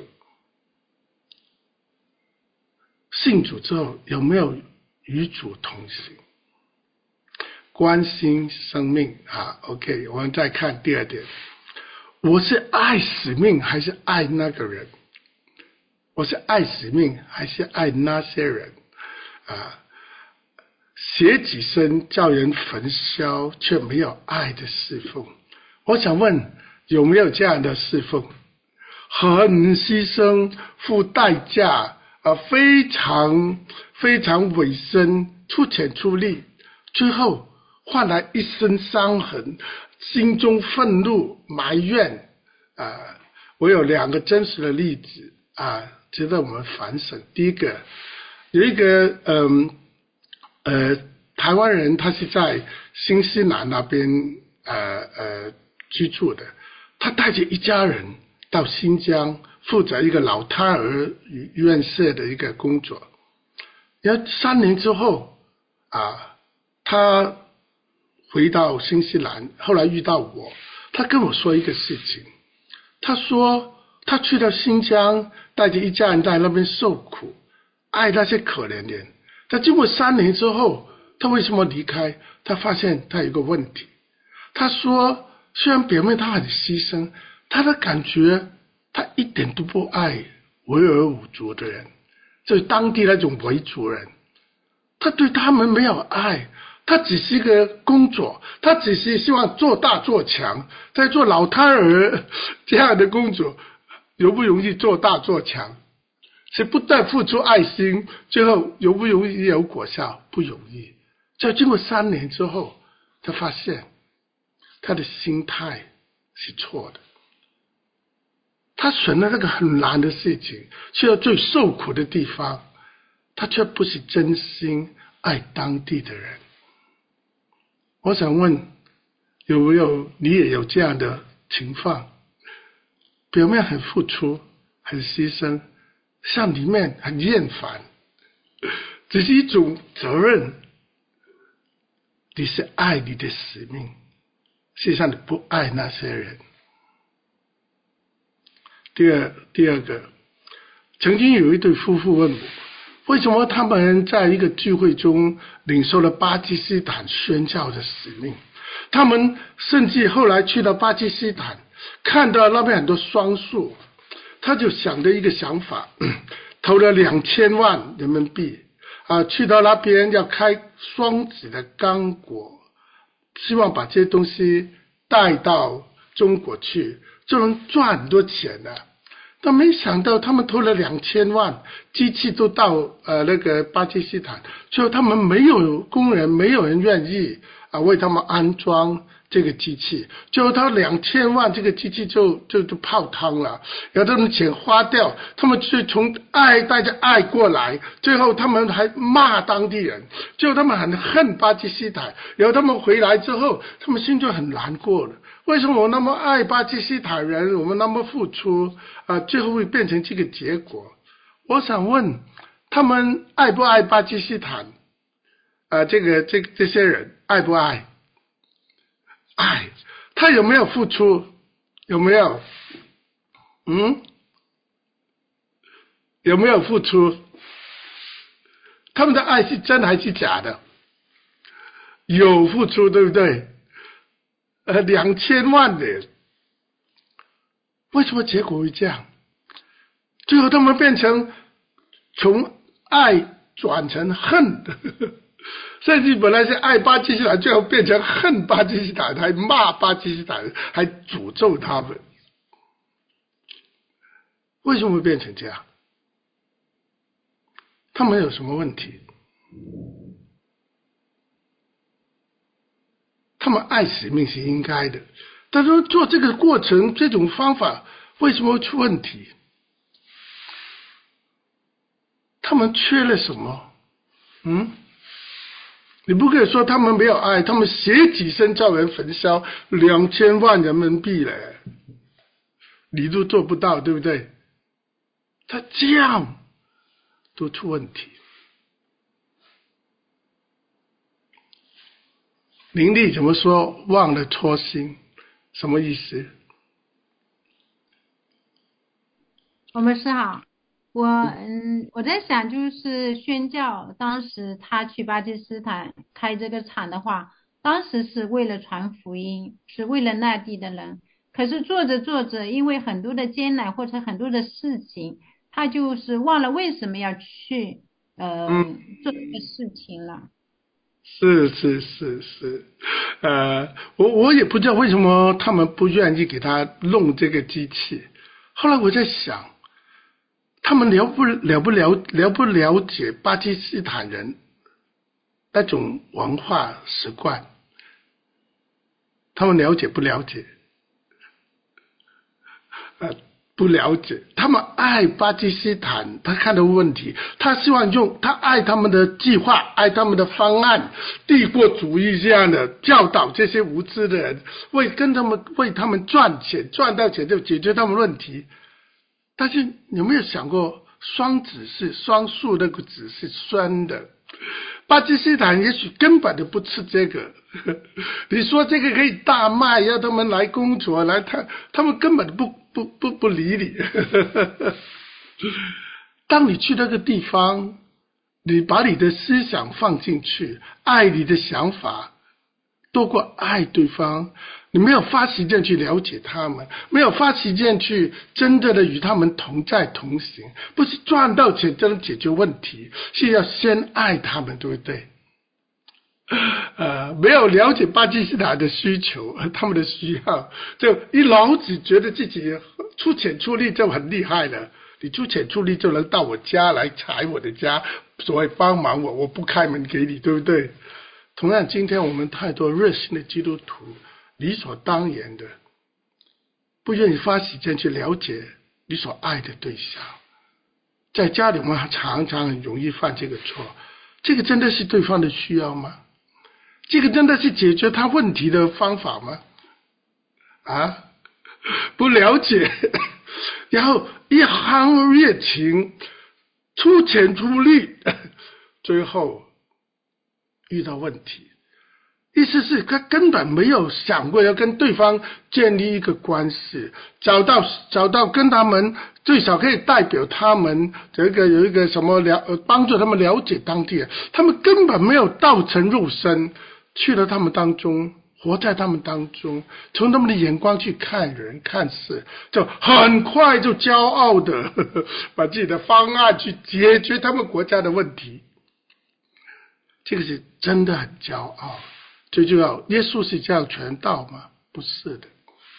信主之后有没有与主同行，关心生命啊。 OK， 我们再看第二点，我是爱使命还是爱那个人？我是爱使命还是爱那些人啊？写几声叫人焚烧却没有爱的侍奉，我想问有没有这样的侍奉？很牺牲付代价啊，非常非常委身，出钱出力，最后换来一身伤痕，心中愤怒埋怨啊。我有两个真实的例子啊，值得我们反省。第一个，有一个嗯呃台湾人，他是在新西兰那边呃呃居住的，他带着一家人到新疆，负责一个老胎儿院舍的一个工作。然后三年之后啊，他回到新西兰，后来遇到我，他跟我说一个事情，他说他去到新疆，带着一家人在那边受苦，爱那些可怜人。他经过三年之后，他为什么离开？他发现他有一个问题。他说，虽然表面他很牺牲，他的感觉他一点都不爱维吾尔五族的人，就是当地那种维族人，他对他们没有爱，他只是一个工作，他只是希望做大做强，在做老胎儿这样的工作，容不容易做大做强？是不断付出爱心，最后容不容易有果效？不容易。在经过三年之后，他发现他的心态是错的，他选了那个很难的事情，去到最受苦的地方，他却不是真心爱当地的人。我想问，有没有你也有这样的情况？表面很付出，很牺牲，像里面很厌烦，只是一种责任。你是爱你的使命，实际上你不爱那些人。第二，第二个，曾经有一对夫妇问我，为什么他们在一个聚会中领受了巴基斯坦宣教的使命？他们甚至后来去到巴基斯坦，看到那边很多双树，他就想的一个想法，投了两千万人民币啊，去到那边要开双子的刚果，希望把这些东西带到中国去，就能赚很多钱的、啊。但没想到他们投了两千万，机器都到呃那个巴基斯坦，最后他们没有工人，没有人愿意啊为他们安装这个机器，最后他两千万这个机器就就就泡汤了，然后他们钱花掉，他们就从爱带着爱过来，最后他们还骂当地人，最后他们很恨巴基斯坦，然后他们回来之后，他们心就很难过了。为什么我那么爱巴基斯坦人，我们那么付出啊，最后会变成这个结果？我想问，他们爱不爱巴基斯坦？啊，这个这这些人爱不爱？爱。他有没有付出？有没有？嗯？有没有付出？他们的爱是真还是假的？有付出，对不对？呃，两千万的，为什么结果会这样？最后他们变成从爱转成恨的，甚至本来是爱巴基斯坦，最后变成恨巴基斯坦，还骂巴基斯坦，还诅咒他们。为什么会变成这样？他们有什么问题？他们爱使命是应该的，但是做这个过程，这种方法为什么会出问题？他们缺了什么？嗯，你不可以说他们没有爱，他们写几声叫人焚烧，两千万人民币嘞，你都做不到，对不对？他这样都出问题。 灵力怎么说？忘了初心，什么意思？ 我们是好，我嗯我在想，就是宣教，当时他去巴基斯坦开这个厂的话，当时是为了传福音，是为了那地的人。可是做着做着，因为很多的艰难或者很多的事情，他就是忘了为什么要去呃嗯， 做这个事情了。 是是是是，呃，我我也不知道为什么他们不愿意给他弄这个机器。后来我在想，他们了不了不了了不了解巴基斯坦人那种文化习惯？他们了解不了解？呃，不了解。他们爱巴基斯坦，他看到问题，他希望用他爱他们的计划，爱他们的方案，帝国主义这样的教导这些无知的人，为跟他们为他们赚钱，赚到钱就解决他们问题。但是有没有想过，双子是双数，那个子是酸的。巴基斯坦也许根本就不吃这个，你说这个可以大卖，要他们来工作，来他他们根本不不不不理你。当你去那个地方，你把你的思想放进去，爱你的想法多过爱对方，你没有花时间去了解他们，没有花时间去真正的与他们同在同行，不是赚到钱就能解决问题，是要先爱他们，对不对？呃，没有了解巴基斯坦的需求，他们的需要，就一老子觉得自己出钱出力就很厉害了，你出钱出力就能到我家来踩我的家，所谓帮忙我，我不开门给你，对不对？同样，今天我们太多热心的基督徒，理所当然的不愿意花时间去了解你所爱的对象。在家里我们常常很容易犯这个错，这个真的是对方的需要吗？这个真的是解决他问题的方法吗？啊，不了解，然后一腔热情，出钱出力，最后遇到问题。意思是他根本没有想过要跟对方建立一个关系，找到找到跟他们最少可以代表他们这个有一个什么了帮助他们了解当地人，他们根本没有道成肉身去了他们当中，活在他们当中，从他们的眼光去看人看事，就很快就骄傲的呵呵把自己的方案去解决他们国家的问题。这个是真的很骄傲。最重要，耶稣是这样传道吗？不是的，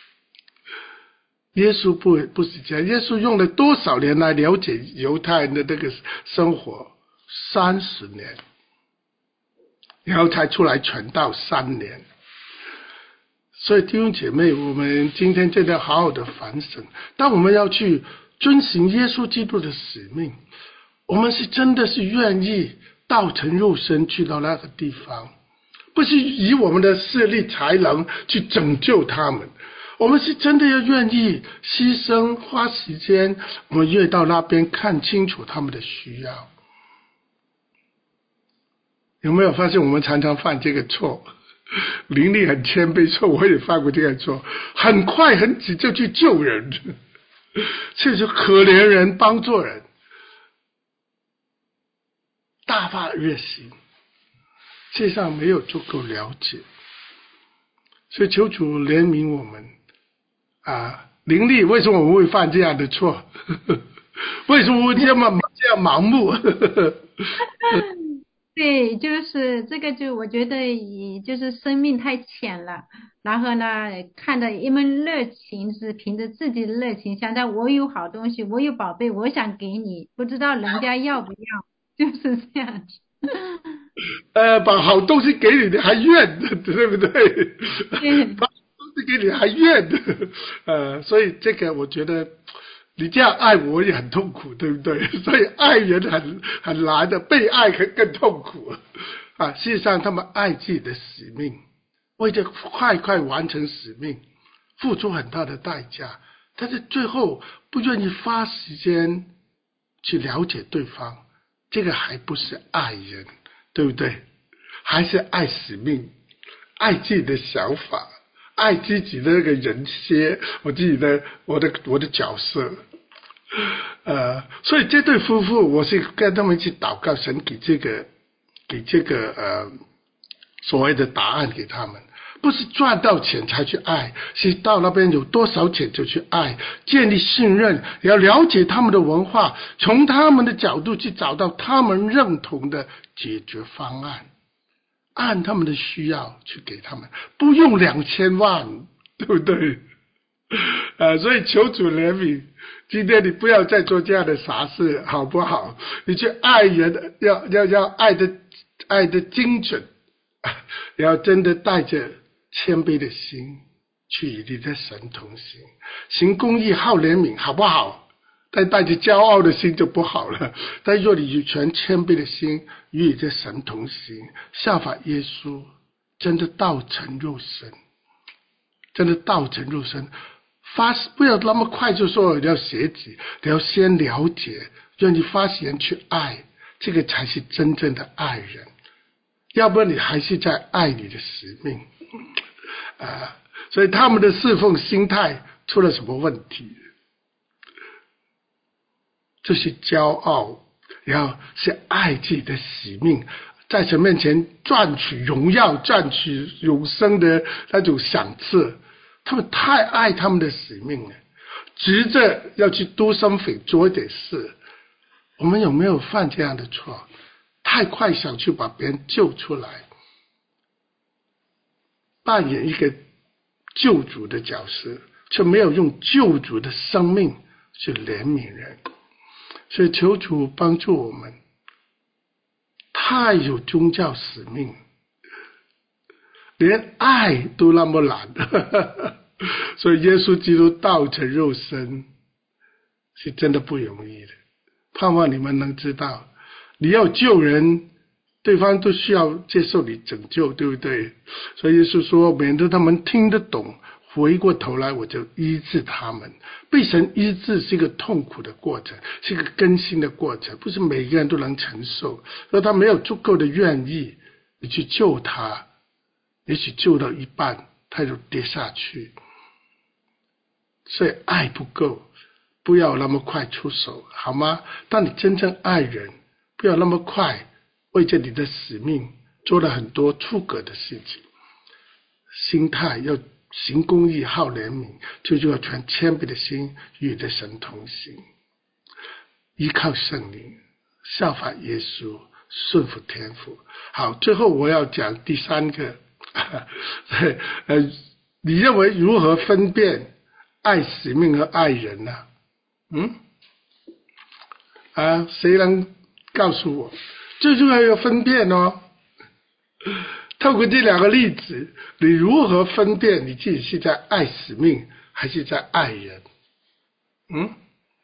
耶稣不不是这样。耶稣用了多少年来了解犹太人的这个生活？三十年，然后才出来传道三年。所以弟兄姐妹，我们今天真的好好的反省，当我们要去遵行耶稣基督的使命，我们是真的是愿意道成肉身去到那个地方，不是以我们的势力才能去拯救他们，我们是真的要愿意牺牲花时间，我们越到那边看清楚他们的需要。有没有发现我们常常犯这个错？灵力很谦卑错，我也犯过这个错，很快很急就去救人，这就可怜人帮助人，大发热心，实际上没有足够了解，所以求主怜悯我们啊！灵力为什么我们会犯这样的错？为什么会这么这样盲目？ 对，就是这个，就我觉得以就是生命太浅了，然后呢，看着一门热情是凭着自己的热情，想着我有好东西，我有宝贝，我想给你，不知道人家要不要，就是这样子。 呃，把好东西给你的还怨，对不对？ 对， 把好东西给你还怨，呃，所以这个我觉得。你这样爱我也很痛苦，对不对？所以爱人很很难的，被爱更更痛苦啊！事实上，他们爱自己的使命，为了快快完成使命，付出很大的代价，但是最后不愿意花时间去了解对方，这个还不是爱人，对不对？还是爱使命， 爱自己的想法，爱自己的那个人些，我自己的我的我的角色。呃，所以这对夫妇，我是跟他们一起祷告，神给这个给这个呃所谓的答案给他们，不是赚到钱才去爱，是到那边有多少钱就去爱，建立信任，也要了解他们的文化，从他们的角度去找到他们认同的解决方案，按他们的需要去给他们，不用两千万，对不对？呃，所以求主怜悯，今天你不要再做这样的傻事，好不好？你去爱人，要要要爱的爱的精准，要真的带着谦卑的心去与你的神同行，行公义好怜悯，好不好？但带着骄傲的心就不好了。但若你全谦卑的心与你的神同行，效法耶稣，真的道成肉身，真的道成肉身。发不要那么快就说你要舍己，你要先了解，愿意发现去爱，这个才是真正的爱人。要不然你还是在爱你的使命啊！所以他们的侍奉心态出了什么问题？就是骄傲，然后是爱自己的使命，在神面前赚取荣耀、赚取永生的那种赏赐。他们太爱他们的使命了，急着要去 do something 做一点事。我们有没有犯这样的错？太快想去把别人救出来，扮演一个救主的角色，却没有用救主的生命去怜悯人。所以求主帮助我们，太有宗教使命，连爱都那么难。所以耶稣基督道成肉身是真的不容易的，盼望你们能知道，你要救人，对方都需要接受你拯救，对不对？所以耶稣说，免得他们听得懂，回过头来我就医治他们。被神医治是一个痛苦的过程，是一个更新的过程，不是每个人都能承受。若他没有足够的愿意，你去救他，也许救到一半他就跌下去。所以爱不够，不要那么快出手，好吗？当你真正爱人，不要那么快为着你的使命做了很多出格的事情。心态要行公义好怜悯，就就要全谦卑的心与你的神同行，依靠圣灵，效法耶稣，顺服天父。好，最后我要讲第三个呃，你认为如何分辨爱使命和爱人呢、啊？嗯，啊，谁能告诉我？最重要要分辨哦。透过这两个例子，你如何分辨你自己是在爱使命还是在爱人？嗯，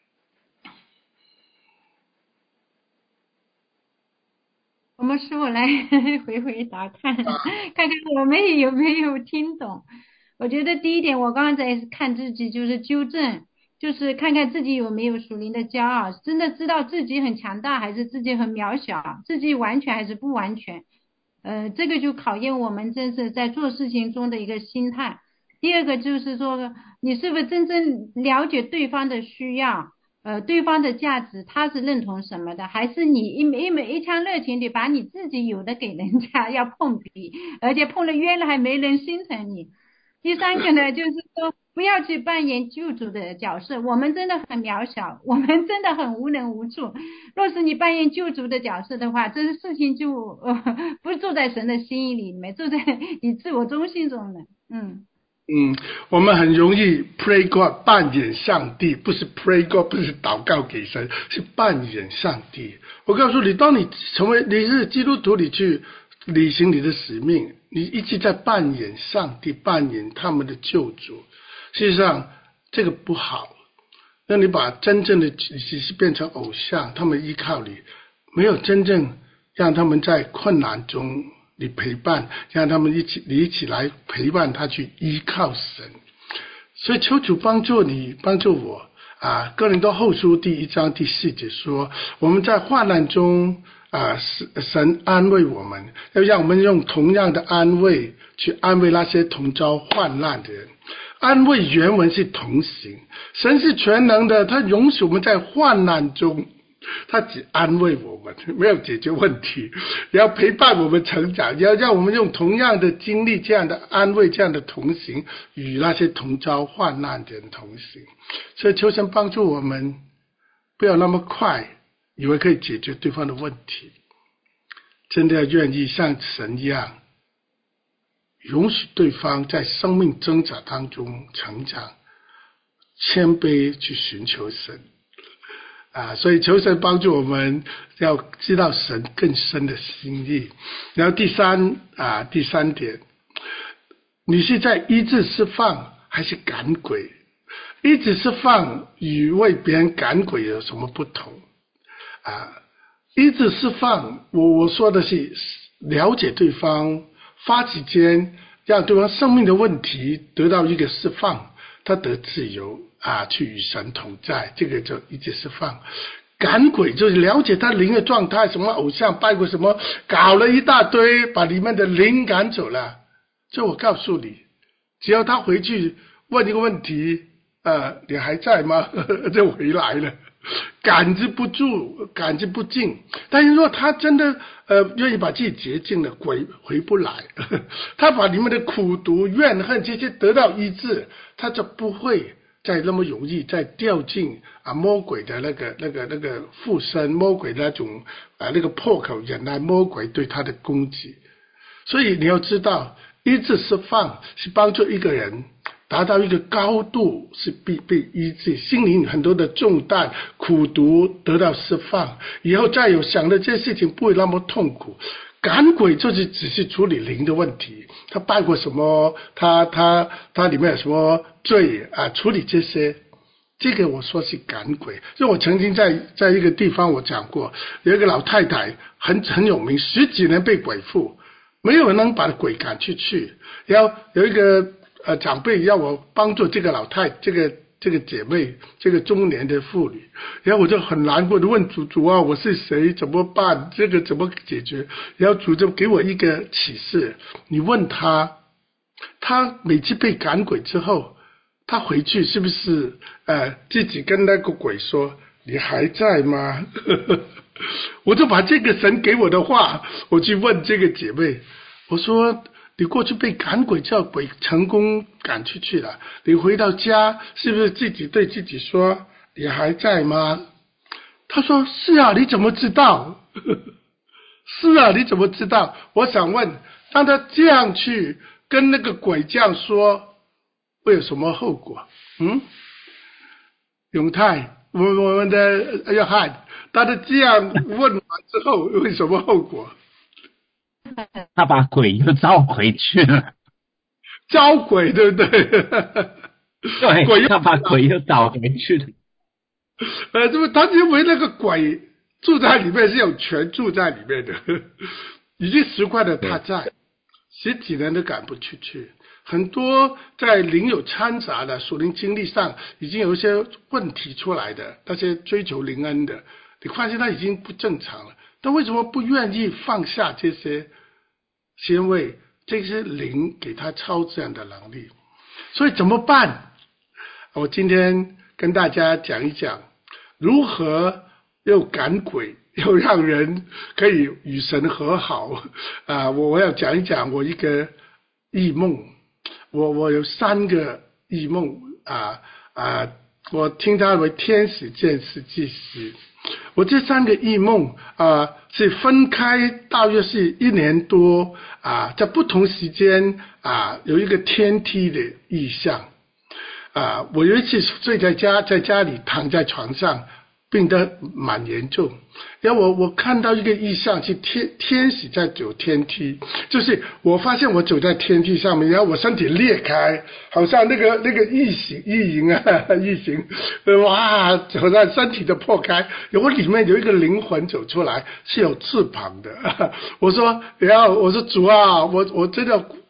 我们师傅来回回答看，看看我们有没有听懂。我觉得第一点，我刚刚在看自己，就是纠正，就是看看自己有没有属灵的骄傲，真的知道自己很强大，还是自己很渺小，自己完全还是不完全。呃，这个就考验我们真是在做事情中的一个心态。第二个就是说，你是不是真正了解对方的需要，呃，对方的价值，他是认同什么的，还是你一一一一腔热情地把你自己有的给人家，要碰壁，而且碰了冤了还没人心疼你。第三个呢，就是说不要去扮演救主的角色，我们真的很渺小，我们真的很无能无助。若是你扮演救主的角色的话，这个事情就呃不是住在神的心意里面，住在你自我中心中的。嗯嗯，我们很容易 pray God 扮演上帝，不是 pray God， 不是祷告给神，是扮演上帝。我告诉你，当你成为你是基督徒，你去履行你的使命，你一直在扮演上帝，扮演他们的救主。事实上这个不好，让你把真正的只是变成偶像，他们依靠你，没有真正让他们在困难中你陪伴，让他们一起你一起来陪伴他去依靠神。所以求主帮助你，帮助我啊，哥林多后书第一章第四节说，我们在患难中啊，神安慰我们，要让我们用同样的安慰去安慰那些同遭患难的人。安慰原文是同行，神是全能的，他容许我们在患难中，他只安慰我们，没有解决问题，也要陪伴我们成长，也要让我们用同样的经历，这样的安慰，这样的同行，与那些同遭患难的人同行。所以求神帮助我们，不要那么快以为可以解决对方的问题，真的要愿意像神一样，容许对方在生命挣扎当中成长，谦卑去寻求神啊，所以求神帮助我们，要知道神更深的心意。然后第三啊，第三点，你是在医治释放还是赶鬼？医治释放与为别人赶鬼有什么不同啊？医治释放，我我说的是了解对方，发起间让对方生命的问题得到一个释放，他得自由啊，去与神同在，这个就一直释放。赶鬼就是了解他灵的状态，什么偶像拜过什么，搞了一大堆，把里面的灵赶走了。这我告诉你，只要他回去问一个问题，呃，你还在吗？就回来了。赶之不住，赶之不尽。但是若他真的呃愿意把自己洁净了，鬼回不来。他把你们的苦毒、怨恨这些得到医治，他就不会再那么容易再掉进啊魔鬼的那个那个那个附身，魔鬼的那种啊那个破口，忍耐魔鬼对他的攻击。所以你要知道，医治释放是帮助一个人达到一个高度，是必被医治，心灵很多的重担、苦毒得到释放，以后再有想的这些事情不会那么痛苦。赶鬼就是只是处理灵的问题，他拜过什么，他他他里面有什么罪啊，处理这些，这个我说是赶鬼。所以我曾经在在一个地方我讲过，有一个老太太很很有名，十几年被鬼附，没有人能把鬼赶出去。然后有一个呃长辈要我帮助这个老太这个这个姐妹，这个中年的妇女，然后我就很难过的问主主啊，我是谁？怎么办？这个怎么解决？然后主就给我一个启示，你问他，他每次被赶鬼之后，他回去是不是呃自己跟那个鬼说，你还在吗？我就把这个神给我的话，我去问这个姐妹，我说，你过去被赶鬼叫鬼成功赶出去了，你回到家是不是自己对自己说，你还在吗？他说是啊，你怎么知道？是啊，你怎么知道？我想问，当他这样去跟那个鬼这样说，会有什么后果？嗯，永泰，我我们的约翰，他的这样问完之后，有什么后果？ 他把鬼又召回去了， 招鬼对不对？ 对， 鬼又他把鬼又找回去了。 呃，这么他认为那个鬼住在里面是有权住在里面的，已经习惯了他在，十几年都赶不出去。很多在灵有掺杂的属灵经历上已经有一些问题出来的，那些追求灵恩的，你发现他已经不正常了。但为什么不愿意放下这些？是因为这些灵给他超自然的能力。所以怎么办？我今天跟大家讲一讲，如何又赶鬼又让人可以与神和好啊！我我要讲一讲我一个异梦，我我有三个异梦啊啊！我听他为天使见识祭司。我这三个异梦啊，是分开大约是一年多啊，在不同时间啊，有一个天梯的意象啊。我有一次睡在家，在家里躺在床上，病得蛮严重。然后我我看到一个意象，是天天使在走天梯，就是我发现我走在天梯上面，然后我身体裂开，好像那个那个异形异形啊异形，哇，好像身体就破开，然后里面有一个灵魂走出来，是有翅膀的。我说，然后我说主啊，我我真的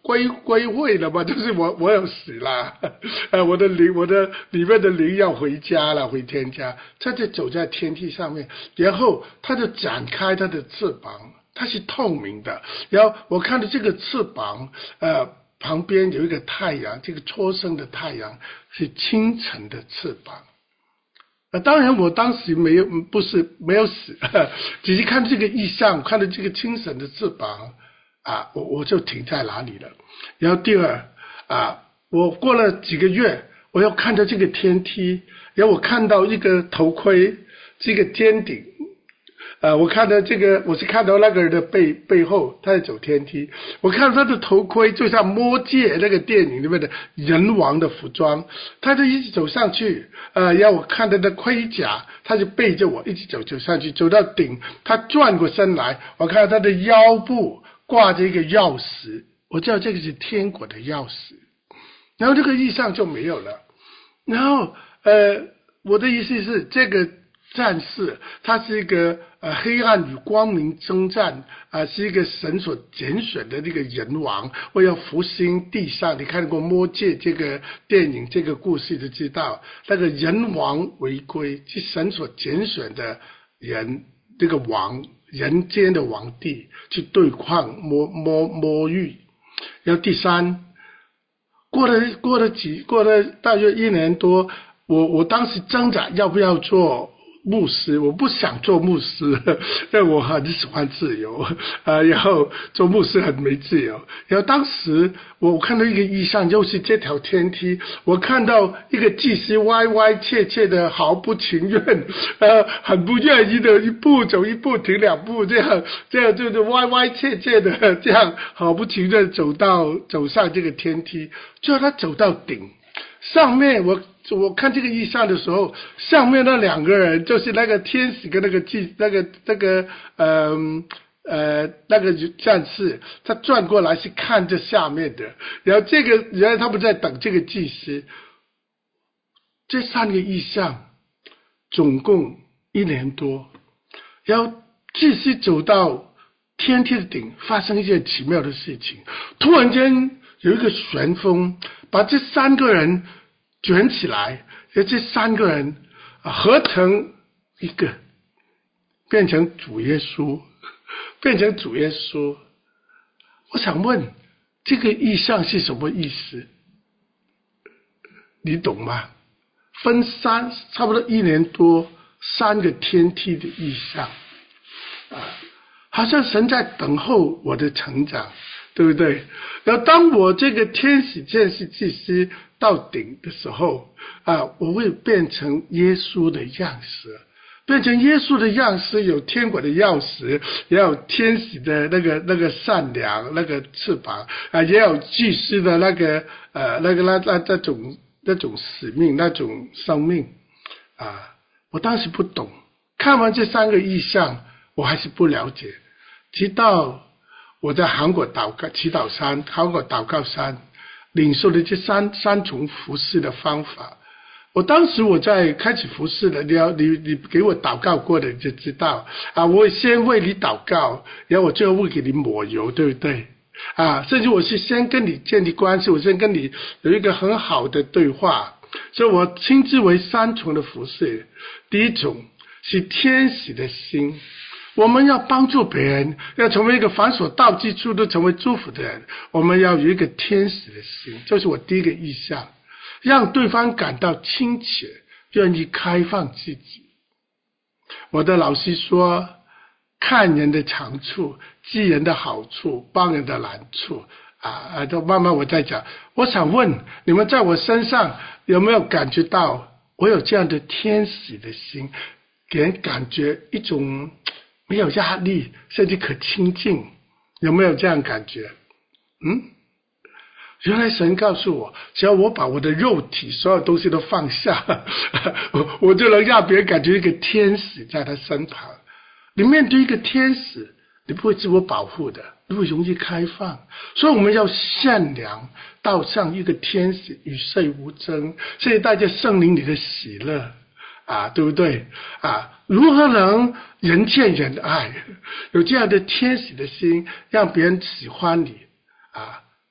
归归会了嘛，就是我我有死了，呃，我的灵，我的里面的灵要回家了，回天家。他就走在天梯上面，然后他就展开他的翅膀，它是透明的。然后我看到这个翅膀，呃，旁边有一个太阳，这个初升的太阳是清晨的翅膀。呃，当然我当时没有，不是没有死，只是看这个意象，看到这个清晨的翅膀。啊，我我就停在哪里了。然后第二啊，我过了几个月，我又看到这个天梯，然后我看到一个头盔，这个尖顶，呃，我看到这个，我是看到那个人的背背后，他在走天梯，我看到他的头盔就像魔戒那个电影里面的人王的服装，他就一直走上去，呃，然后我看到的盔甲，他就背着我一直走走上去，走到顶，他转过身来，我看到他的腰部挂着一个钥匙，我知道这个是天国的钥匙，然后这个意象就没有了。然后呃，我的意思是，这个战士他是一个呃黑暗与光明征战啊、呃，是一个神所拣选的那个人王，为了复兴地上。你看过《魔戒》这个电影这个故事就知道，那个人王回归是神所拣选的人，这个王。人间的皇帝去对抗魔魔魔域。然后第三，过了过了几过了大约一年多，我我当时挣扎要不要做牧师，我不想做牧师，因为我很喜欢自由啊、呃，然后做牧师很没自由。然后当时我看到一个意象，就是这条天梯，我看到一个祭司歪歪切切的，毫不情愿，呃，很不愿意的，一步走一步停两步，这样这样就是歪歪切切的，这样毫不情愿走到走上这个天梯，最后他走到顶上面，我。我看这个意象的时候，上面那两个人就是那个天使跟那个祭那个那个呃呃那个战士，他转过来是看着下面的，然后这个原来他们在等这个祭司。这三个意象总共一年多，然后祭司走到天梯的顶，发生一件奇妙的事情，突然间有一个旋风把这三个人卷起来，而这三个人合成一个，变成主耶稣，变成主耶稣。我想问，这个意象是什么意思？你懂吗？分三，差不多一年多，三个天梯的意象啊，好像神在等候我的成长，对不对？然后当我这个天使见识祭司到顶的时候啊，我会变成耶稣的样式，变成耶稣的样式，有天国的钥匙，也有天使的那个那个善良那个翅膀啊，也有祭司的那个呃那个那那那种那种使命那种生命啊。我当时不懂，看完这三个意象，我还是不了解，直到我在韩国祷告祈祷山，韩国祷告山领受了这三三重服事的方法。我当时我在开始服事的，你要你你给我祷告过的你就知道啊，我先为你祷告，然后我最后会给你抹油，对不对啊？甚至我是先跟你建立关系，我先跟你有一个很好的对话，所以我称之为三重的服事。第一种是天使的心，我们要帮助别人，要成为一个凡所到之处都成为祝福的人，我们要有一个天使的心，这是我第一个意向，让对方感到亲切，愿意开放自己。我的老师说，看人的长处，记人的好处，帮人的难处啊，就慢慢我在讲。我想问你们，在我身上有没有感觉到我有这样的天使的心，给人感觉一种没有压力，甚至可亲近，有没有这样感觉？嗯，原来神告诉我，只要我把我的肉体所有东西都放下，我就能让别人感觉一个天使在他身旁。你面对一个天使，你不会自我保护的，你会容易开放。所以我们要善良到像一个天使，与世无争，所以带着圣灵里的喜乐啊，对不对啊？如何能人见人爱，有这样的天使的心，让别人喜欢你啊？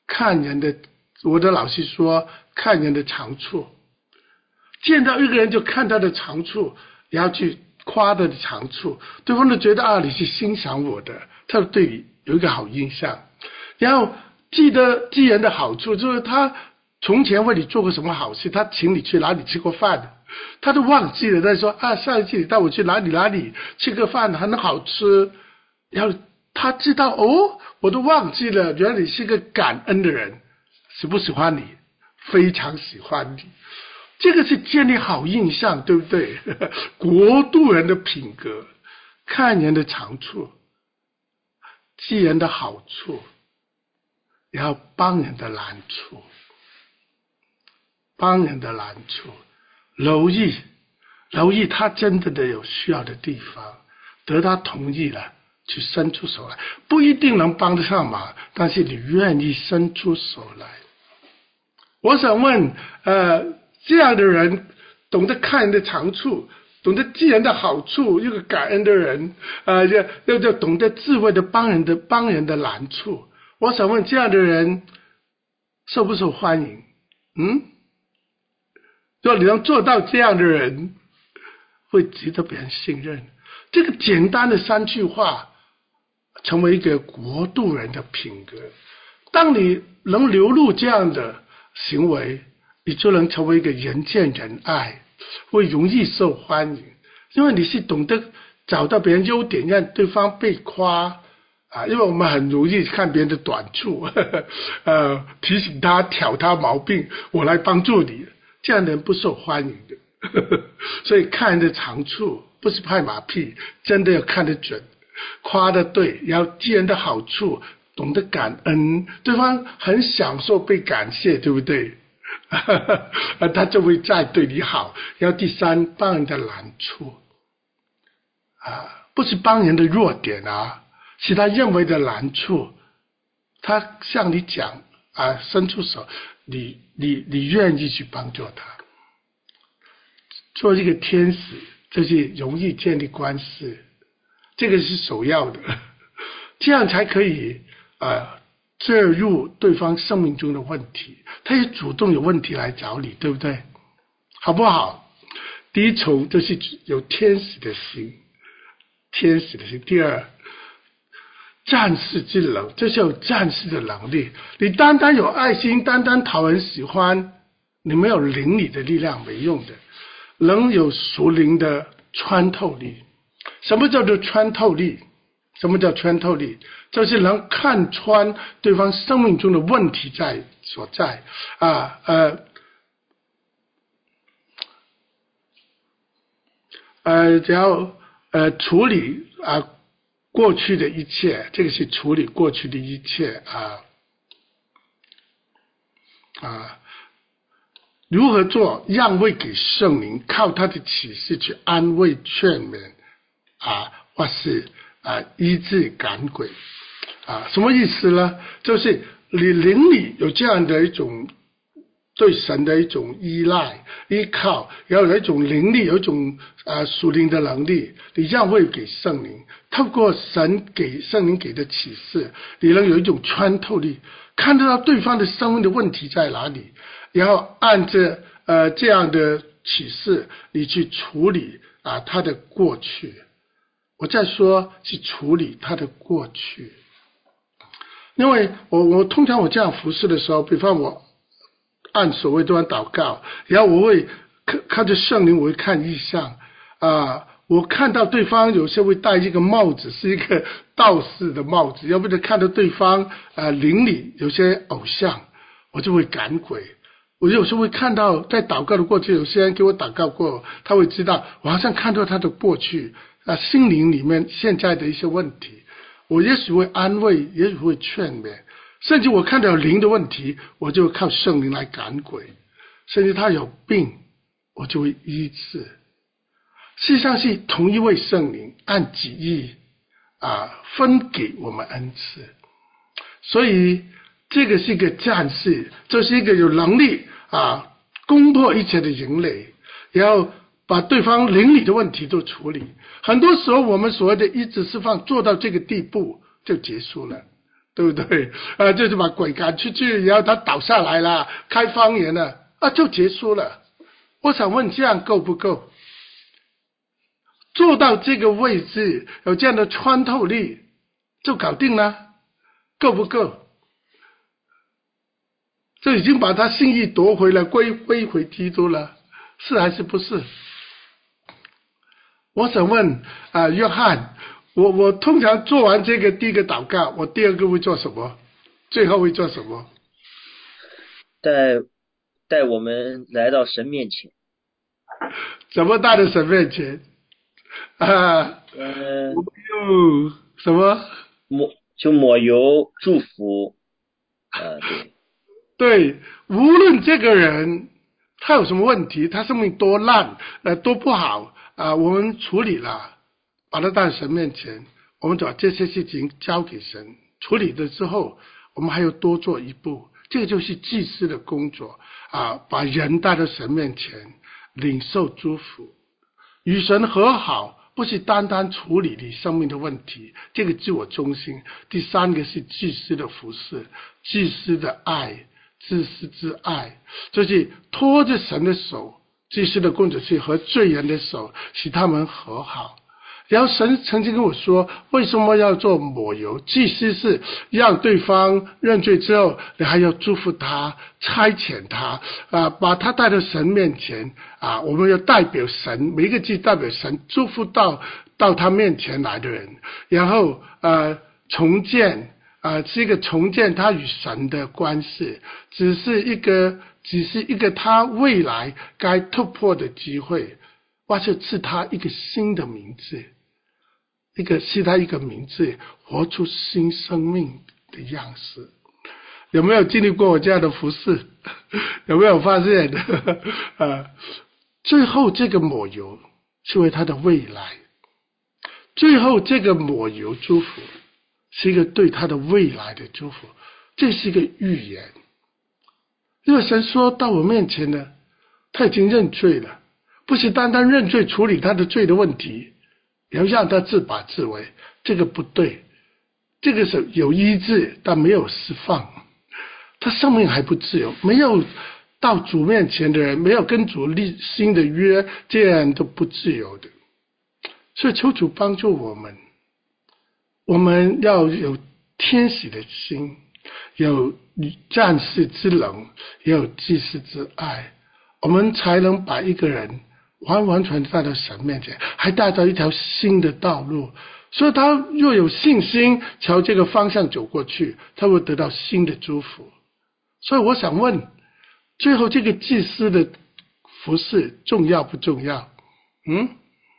看人的，我的老师说看人的长处，见到一个人就看他的长处，然后去夸他的长处，对方都觉得啊你是欣赏我的，他对你有一个好印象。然后记得记人的好处，就是他从前为你做过什么好事，他请你去哪里吃过饭，他都忘记了，再说啊上一次你带我去哪里哪里吃个饭很好吃，然后他知道哦我都忘记了，原来你是个感恩的人，喜不喜欢你？非常喜欢你，这个是建立好印象，对不对？国度人的品格，看人的长处，记人的好处，然后帮人的难处，帮人的难处，留意留意他真正的有需要的地方，得他同意了去伸出手来，不一定能帮得上忙，但是你愿意伸出手来。我想问呃，这样的人懂得看人的长处，懂得记人的好处，一个感恩的人，呃，又就懂得智慧的帮人的帮人的难处，我想问这样的人受不受欢迎？嗯，如果你能做到这样的人，会值得别人信任。这个简单的三句话成为一个国度人的品格，当你能流露这样的行为，你就能成为一个人见人爱，会容易受欢迎，因为你是懂得找到别人优点，让对方被夸啊，因为我们很容易看别人的短处，呵呵呃，提醒他挑他毛病，我来帮助你，这样的人不受欢迎的。呵呵，所以看人的长处不是拍马屁，真的要看得准，夸得对，然后记人的好处，懂得感恩，对方很享受被感谢，对不对？他就会再对你好。然后第三，帮人的难处啊，不是帮人的弱点啊，是他认为的难处，他向你讲啊，伸出手，你你你愿意去帮助他，做一个天使，这是容易建立关系，这个是首要的，这样才可以呃介入对方生命中的问题，他也主动有问题来找你，对不对？好不好？第一重就是有天使的心，天使的心。第二，战士之能，这是有战士的能力。你单单有爱心，单单讨人喜欢，你没有灵里的力量没用的。能有属灵的穿透力。什么叫做穿透力？什么叫穿透力？就是能看穿对方生命中的问题在所在啊呃呃，只要呃处理啊过去的一切，这个是处理过去的一切啊啊。如何做？让位给圣灵，靠他的启示去安慰劝勉啊，或是啊医治赶鬼啊，什么意思呢？就是你灵里有这样的一种对神的一种依赖依靠，然后有一种灵力，有一种啊属灵的能力，你让位给圣灵，透过神给圣灵给的启示，你能有一种穿透力，看得到对方的生命的问题在哪里，然后按着呃这样的启示，你去处理啊他的过去。我再说是处理他的过去，因为我我通常我这样服侍的时候，比方我按所谓多安祷告，然后我会看看着圣灵，我会看异象啊，我看到对方有些会戴一个帽子，是一个道士的帽子，要不然看到对方啊灵里有些偶像，我就会赶鬼。我有时候会看到在祷告的过去，有些人给我祷告过，他会知道我好像看到他的过去啊，心灵里面现在的一些问题，我也许会安慰，也许会劝勉，甚至我看到有灵的问题，我就靠圣灵来赶鬼，甚至他有病，我就会医治。事实上是同一位圣灵按己意啊分给我们恩赐，所以这个是一个战士，这是一个有能力啊攻破一切的营垒，然后把对方灵里的问题都处理。很多时候我们所谓的医治释放做到这个地步就结束了， 对不对？啊，就是把鬼赶出去，然后他倒下来了，开方言了，啊，就结束了。我想问，这样够不够？做到这个位置，有这样的穿透力，就搞定了，够不够？就已经把他信义夺回了，归归回基督了，是还是不是？我想问啊、呃，约翰，我我通常做完这个第一个祷告，我第二个会做什么？最后会做什么？ 带带我们来到神面前。 怎么带到神面前？啊， 嗯、 我们有什么？ 抹就抹油祝福，啊、对。 对，无论这个人他有什么问题，他生命多烂，呃，多不好啊、呃，我们处理了，把他带到神面前，我们把这些事情交给神处理了之后，我们还要多做一步，这个就是祭司的工作啊，把人带到神面前，领受祝福，与神和好。不是单单处理你生命的问题，这个自我中心。第三个是祭司的服侍，祭司的爱，祭司之爱，就是拖着神的手，祭司的工作是和罪人的手，使他们和好。然后神曾经跟我说，为什么要做抹油？祭司是让对方认罪之后，你还要祝福他，差遣他啊，把他带到神面前啊，我们要代表神，每一个祭代表神，祝福到到他面前来的人，然后呃重建啊，是一个重建他与神的关系，只是一个只是一个他未来该突破的机会，或者赐他一个新的名字。一个是他一个名字，活出新生命的样式。有没有经历过我这样的服事？有没有发现啊？最后这个抹油是为他的未来，最后这个抹油祝福是一个对他的未来的祝福，这是一个预言。因为神说到我面前呢，他已经认罪了，不是单单认罪处理他的罪的问题，要让他自把自为，这个不对。这个是有医治但没有释放，他生命还不自由，没有到主面前的人，没有跟主立新的约，这样都不自由的。所以求主帮助我们，我们要有天使的心，有战士之能，也有祭司之爱，我们才能把一个人完完全全带到神面前，还带到一条新的道路。所以他若有信心朝这个方向走过去，他会得到新的祝福。所以我想问，最后这个祭司的服事重要不重要？嗯？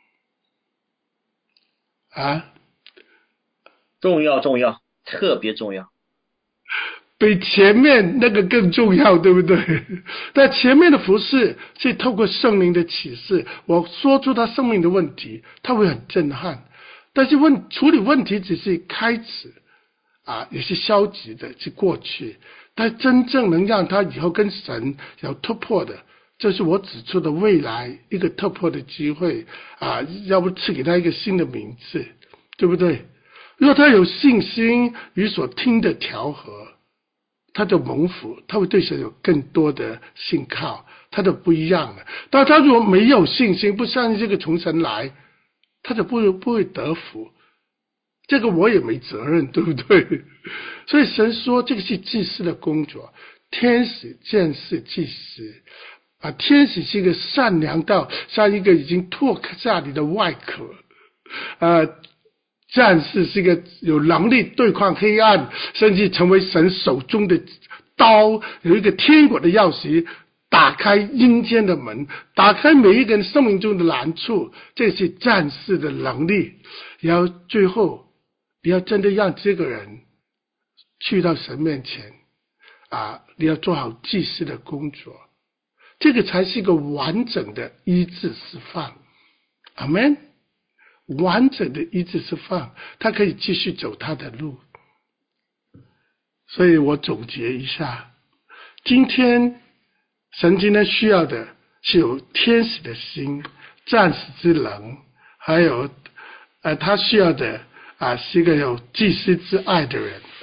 啊？ 重要重要，特别重要。 比前面那个更重要，对不对？但前面的服事是透过圣灵的启示，我说出他生命的问题，他会很震撼。但是问处理问题只是开始啊，也是消极的，是过去。但真正能让他以后跟神有突破的，这是我指出的未来一个突破的机会啊！要不赐给他一个新的名字，对不对？如果他有信心与所听的调和，他就蒙福，他会对神有更多的信靠，他就不一样了。但他如果没有信心，不相信这个从神来，他就不不会得福。这个我也没责任，对不对？所以神说这个是祭司的工作，天使见识祭司啊，天使是一个善良到像一个已经脱下你的外壳啊，战士是一个有能力对抗黑暗，甚至成为神手中的刀，有一个天国的钥匙，打开阴间的门，打开每一个人生命中的难处，这是战士的能力。然后最后你要真的让这个人去到神面前啊，你要做好祭司的工作，这个才是一个完整的医治释放。阿们。完整的医治释放，他可以继续走他的路。所以我总结一下，今天神今天需要的是有天使的心，战士之能，还有呃他需要的啊是一个有祭司之爱的人。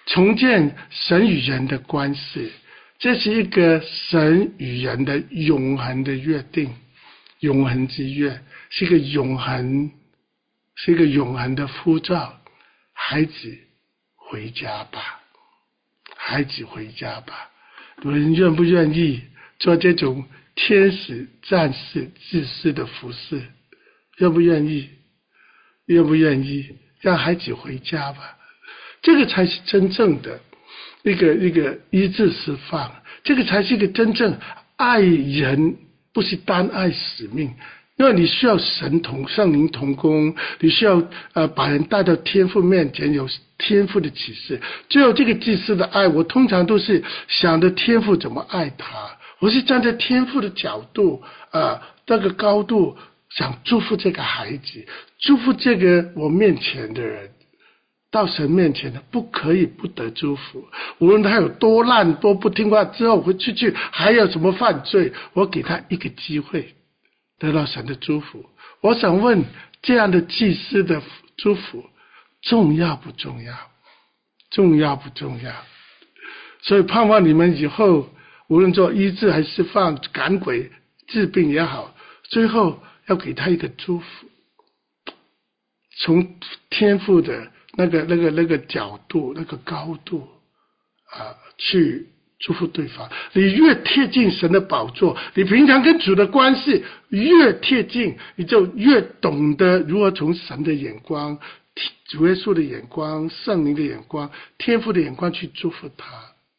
重建神与人的关系，这是一个神与人的永恒的约定，永恒之约，是一个永恒，是一个永恒的呼召。孩子回家吧，孩子回家吧。我们愿不愿意做这种天使战士自私的服侍？愿不愿意？愿不愿意让孩子回家吧？这个才是真正的一个一个医治释放，这个才是一个真正爱人，不是单爱使命。因为你需要神同圣灵同工，你需要呃把人带到天父面前，有天父的启示。只有这个祭司的爱，我通常都是想着天父怎么爱他，我是站在天父的角度呃那个高度，想祝福这个孩子，祝福这个我面前的人。到神面前的不可以不得祝福，无论他有多烂多不听话，之后回出去还有什么犯罪，我给他一个机会得到神的祝福。我想问，这样的祭司的祝福重要不重要？重要不重要？所以盼望你们以后无论做医治还是释放、赶鬼、治病也好，最后要给他一个祝福，从天父的那个那个那个角度、那个高度啊，去祝福对方。你越贴近神的宝座，你平常跟主的关系越贴近，你就越懂得如何从神的眼光、主耶稣的眼光、圣灵的眼光、天父的眼光去祝福他。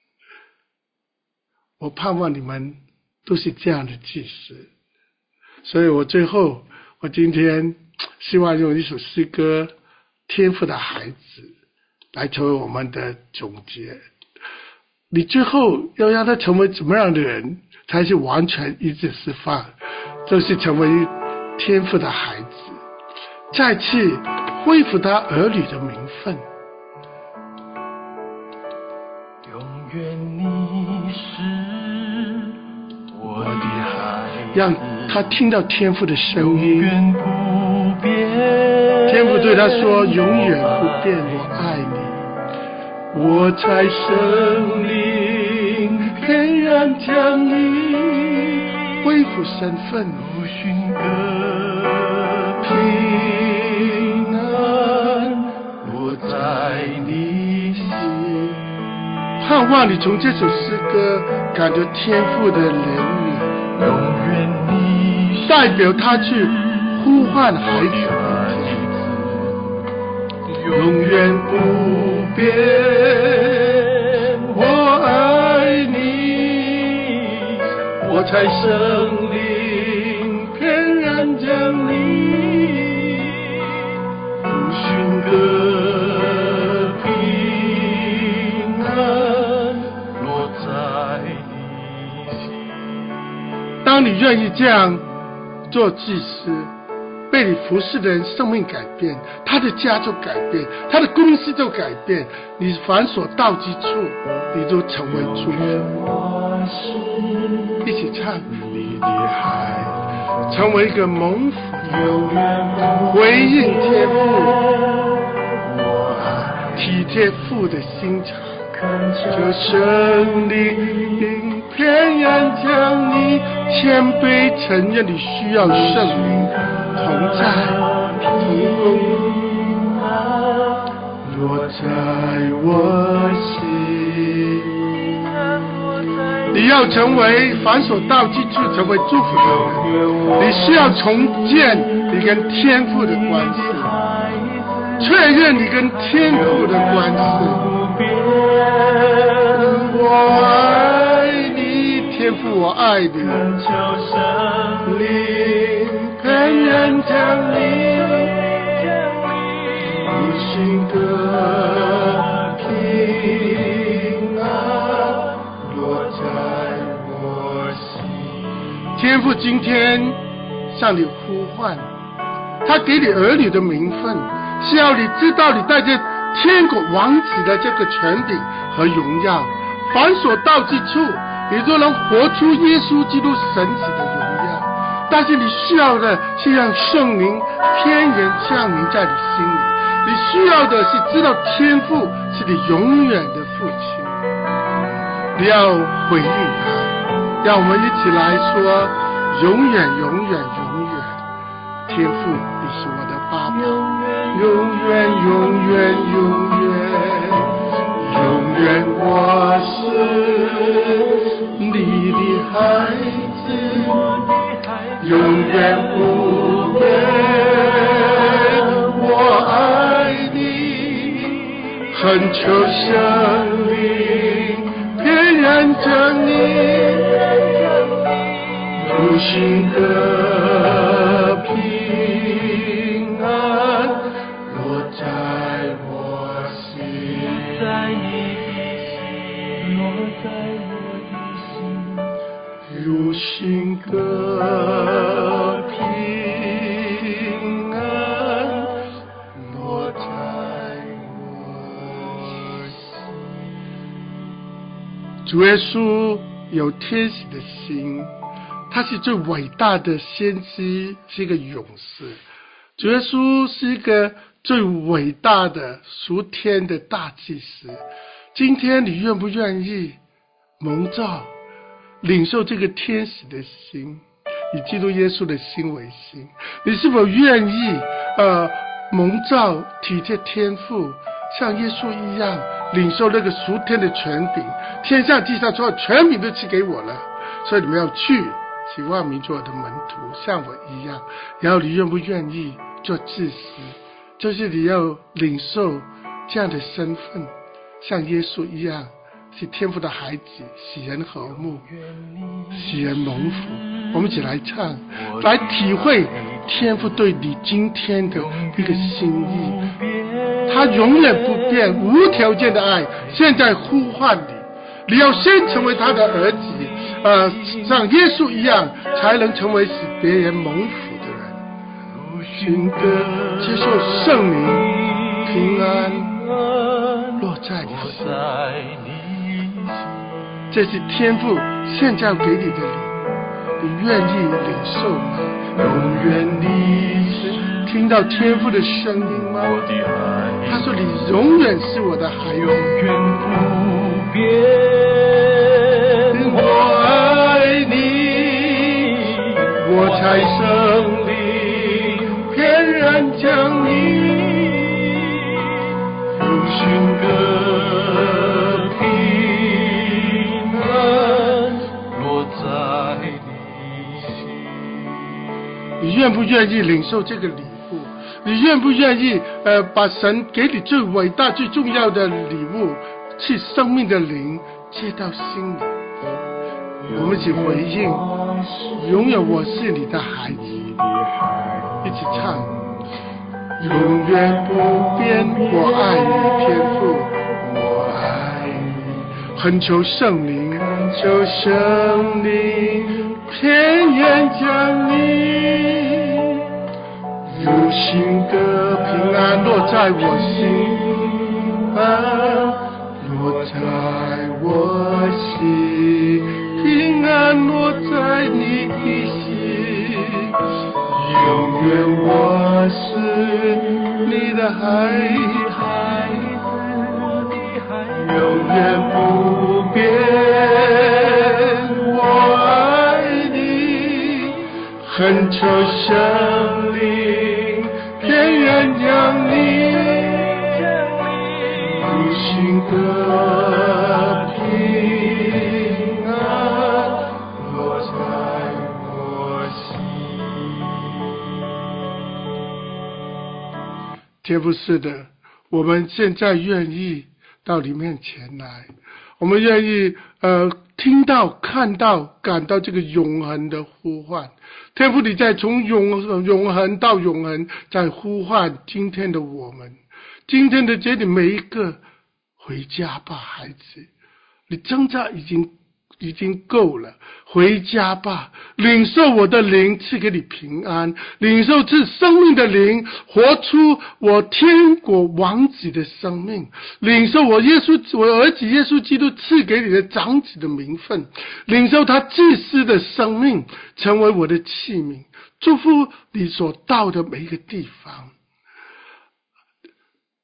我盼望你们都是这样的祭司。所以我最后，我今天希望用一首诗歌《天父的孩子》来成为我们的总结。你最后要让他成为怎么样的人，才是完全医治释放，就是成为天父的孩子，再次恢复他儿女的名分。 永远你是我的孩子， 让他听到天父的声音， 永远不变。 天父对他说：永远不变，我爱你。我在生灵天然降临，恢复身份， 如寻个平安，落在你心。 盼望你从这首诗歌感觉天父的怜悯， 永远你代表他去呼唤孩子，永远不变，我爱你，我才生灵天然降临，如寻个平安， 落在你心。 当你愿意这样做祭司，被你服侍的人生命改变，他的家就改变，他的公司就改变，你凡所到之处，你都成为祝福。一起唱，你的孩子成为一个蒙福的，回应天父，体贴父的心肠，这生灵天然将你谦卑承认你需要圣灵同在同工，落在我心。你要成为凡所到之处成为祝福的人，你需要重建你跟天父的关系，确认你跟天父的关系。我爱你，天父我爱你，灵感人降临，如寻个平安，落在我心。天父今天向你呼唤，他给你儿女的名分，是要你知道你带着天国王子的这个权柄和荣耀，凡所到之处，你都能活出耶稣基督神子的荣耀。但是你需要的是让圣灵天然降临在你心里， 你需要的是知道天父是你永远的父亲，你要回应他。让我们一起来说，永远永远永远，天父你是我的爸爸，永远永远永远永远我是你的孩子，永远不变，我爱你，恳求圣灵偏然着你，如心的平安落在我心，在你的心，落在我的心，如心的平安落在我心。主耶稣有天使的心，他是最伟大的先知，是一个勇士。主耶稣是一个最伟大的属天的大祭司。今天你愿不愿意蒙召领受这个天使的心，以基督耶稣的心为心？你是否愿意呃蒙召体贴天父，像耶稣一样领受那个属天的权柄？天上地上所有权柄都赐给我了，所以你们要去使万民做我的门徒，像我一样。然后你愿不愿意做祭司？就是你要领受这样的身份，像耶稣一样，是天父的孩子，使人和睦，使人蒙福。我们一起来唱，来体会天父对你今天的一个心意。他永远不变，无条件的爱，现在呼唤你，你要先成为他的儿子，呃，像耶稣一样，才能成为使别人蒙福的人。如的接受圣灵平安落在你心，这是天父现在给你的礼物，你愿意领受吗？永远你是听到天父的声音吗？他说你永远是我的孩子，永远不变，我爱你，我才生灵偏然将你如寻个平安落在你心。你愿不愿意领受这个礼物？你愿不愿意呃，把神给你最伟大最重要的礼物，是生命的灵接到心里？我们一起回应，永远我是你的孩子，一起唱，永远不变，我爱你，天父我爱你，恳求圣灵，求圣灵偏言将你如心的平安落在我心，啊，落在我心，平安落在你的心，永远我是你的孩子，永远不变，我爱你，恳求圣灵偏愿将你如心的平安落在我心。天父，是的，我们现在愿意到你面前来，我们愿意呃听到、看到、感到这个永恒的呼唤。天父，你在从永永恒到永恒，在呼唤今天的我们，今天的这里每一个，回家吧，孩子，你挣扎已经已经够了，回家吧，领受我的灵赐给你平安，领受这生命的灵，活出我天国王子的生命，领受我耶稣我儿子耶稣基督赐给你的长子的名分，领受他祭司的生命，成为我的器皿，祝福你所到的每一个地方。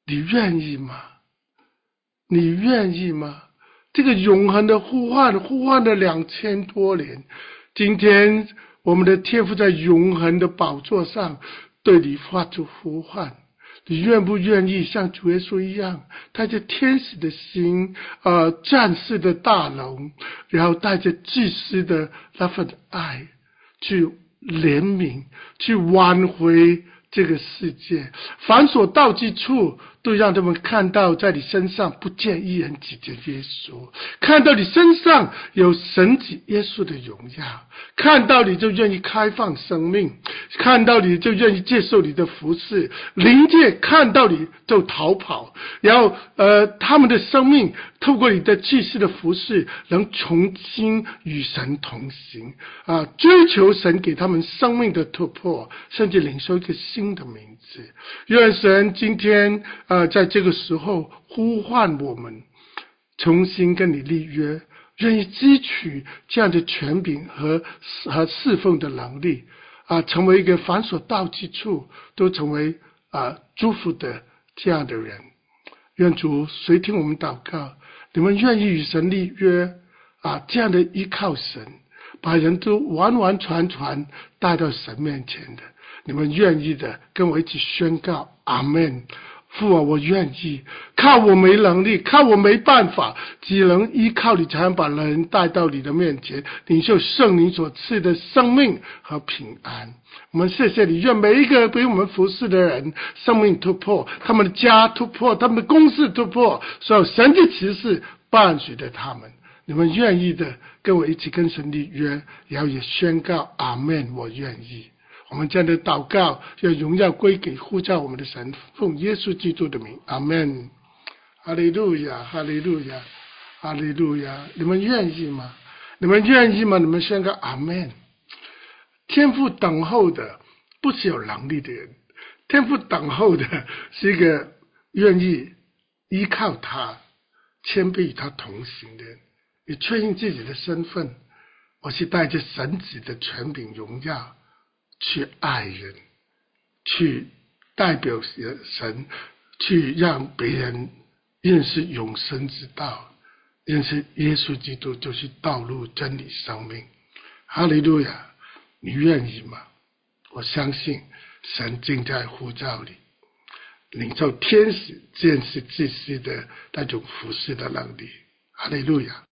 你愿意吗？你愿意吗？这个永恒的呼唤，呼唤了两千多年，今天我们的天父在永恒的宝座上对你发出呼唤，你愿不愿意像主耶稣一样，带着天使的心，呃，战士的大龙，然后带着祭司的那份爱，去怜悯，去挽回这个世界，凡所到之处，都让他们看到在你身上不见一人只见耶稣，看到你身上有神子耶稣的荣耀，看到你就愿意开放生命，看到你就愿意接受你的服侍，灵界看到你就逃跑，然后呃，他们的生命透过你的祭司的服侍，能重新与神同行啊，追求神给他们生命的突破，甚至领受一个新的名字。愿神今天呃，在这个时候呼唤我们重新跟你立约，愿意汲取这样的权柄和和侍奉的能力啊，成为一个凡所到之处都成为啊祝福的这样的人。愿主垂听我们祷告，你们愿意与神立约啊，这样的依靠神，把人都完完全全带到神面前的，你们愿意的跟我一起宣告阿们。父啊，我愿意，靠我没能力，靠我没办法，只能依靠你才能把人带到你的面前，领受圣灵所赐的生命和平安。我们谢谢你，愿每一个被我们服侍的人生命突破，他们的家突破，他们的公司突破，所有神迹奇事伴随着他们。你们愿意的跟我一起跟神立约，然后也宣告阿们，我愿意。我们这样的祷告要荣耀归给呼召我们的神，奉耶稣基督的名，阿们。哈利路亚，哈利路亚，哈利路亚。你们愿意吗？你们愿意吗？你们宣告阿们。天父等候的不是有能力的人，天父等候的是一个愿意依靠他，谦卑与他同行的人。你确认自己的身份，我是带着神子的权柄荣耀去爱人，去代表神，去让别人认识永生之道，认识耶稣基督就是道路真理生命。哈利路亚，你愿意吗？我相信神正在呼召你领受天使见识祭司的那种服侍的能力。哈利路亚。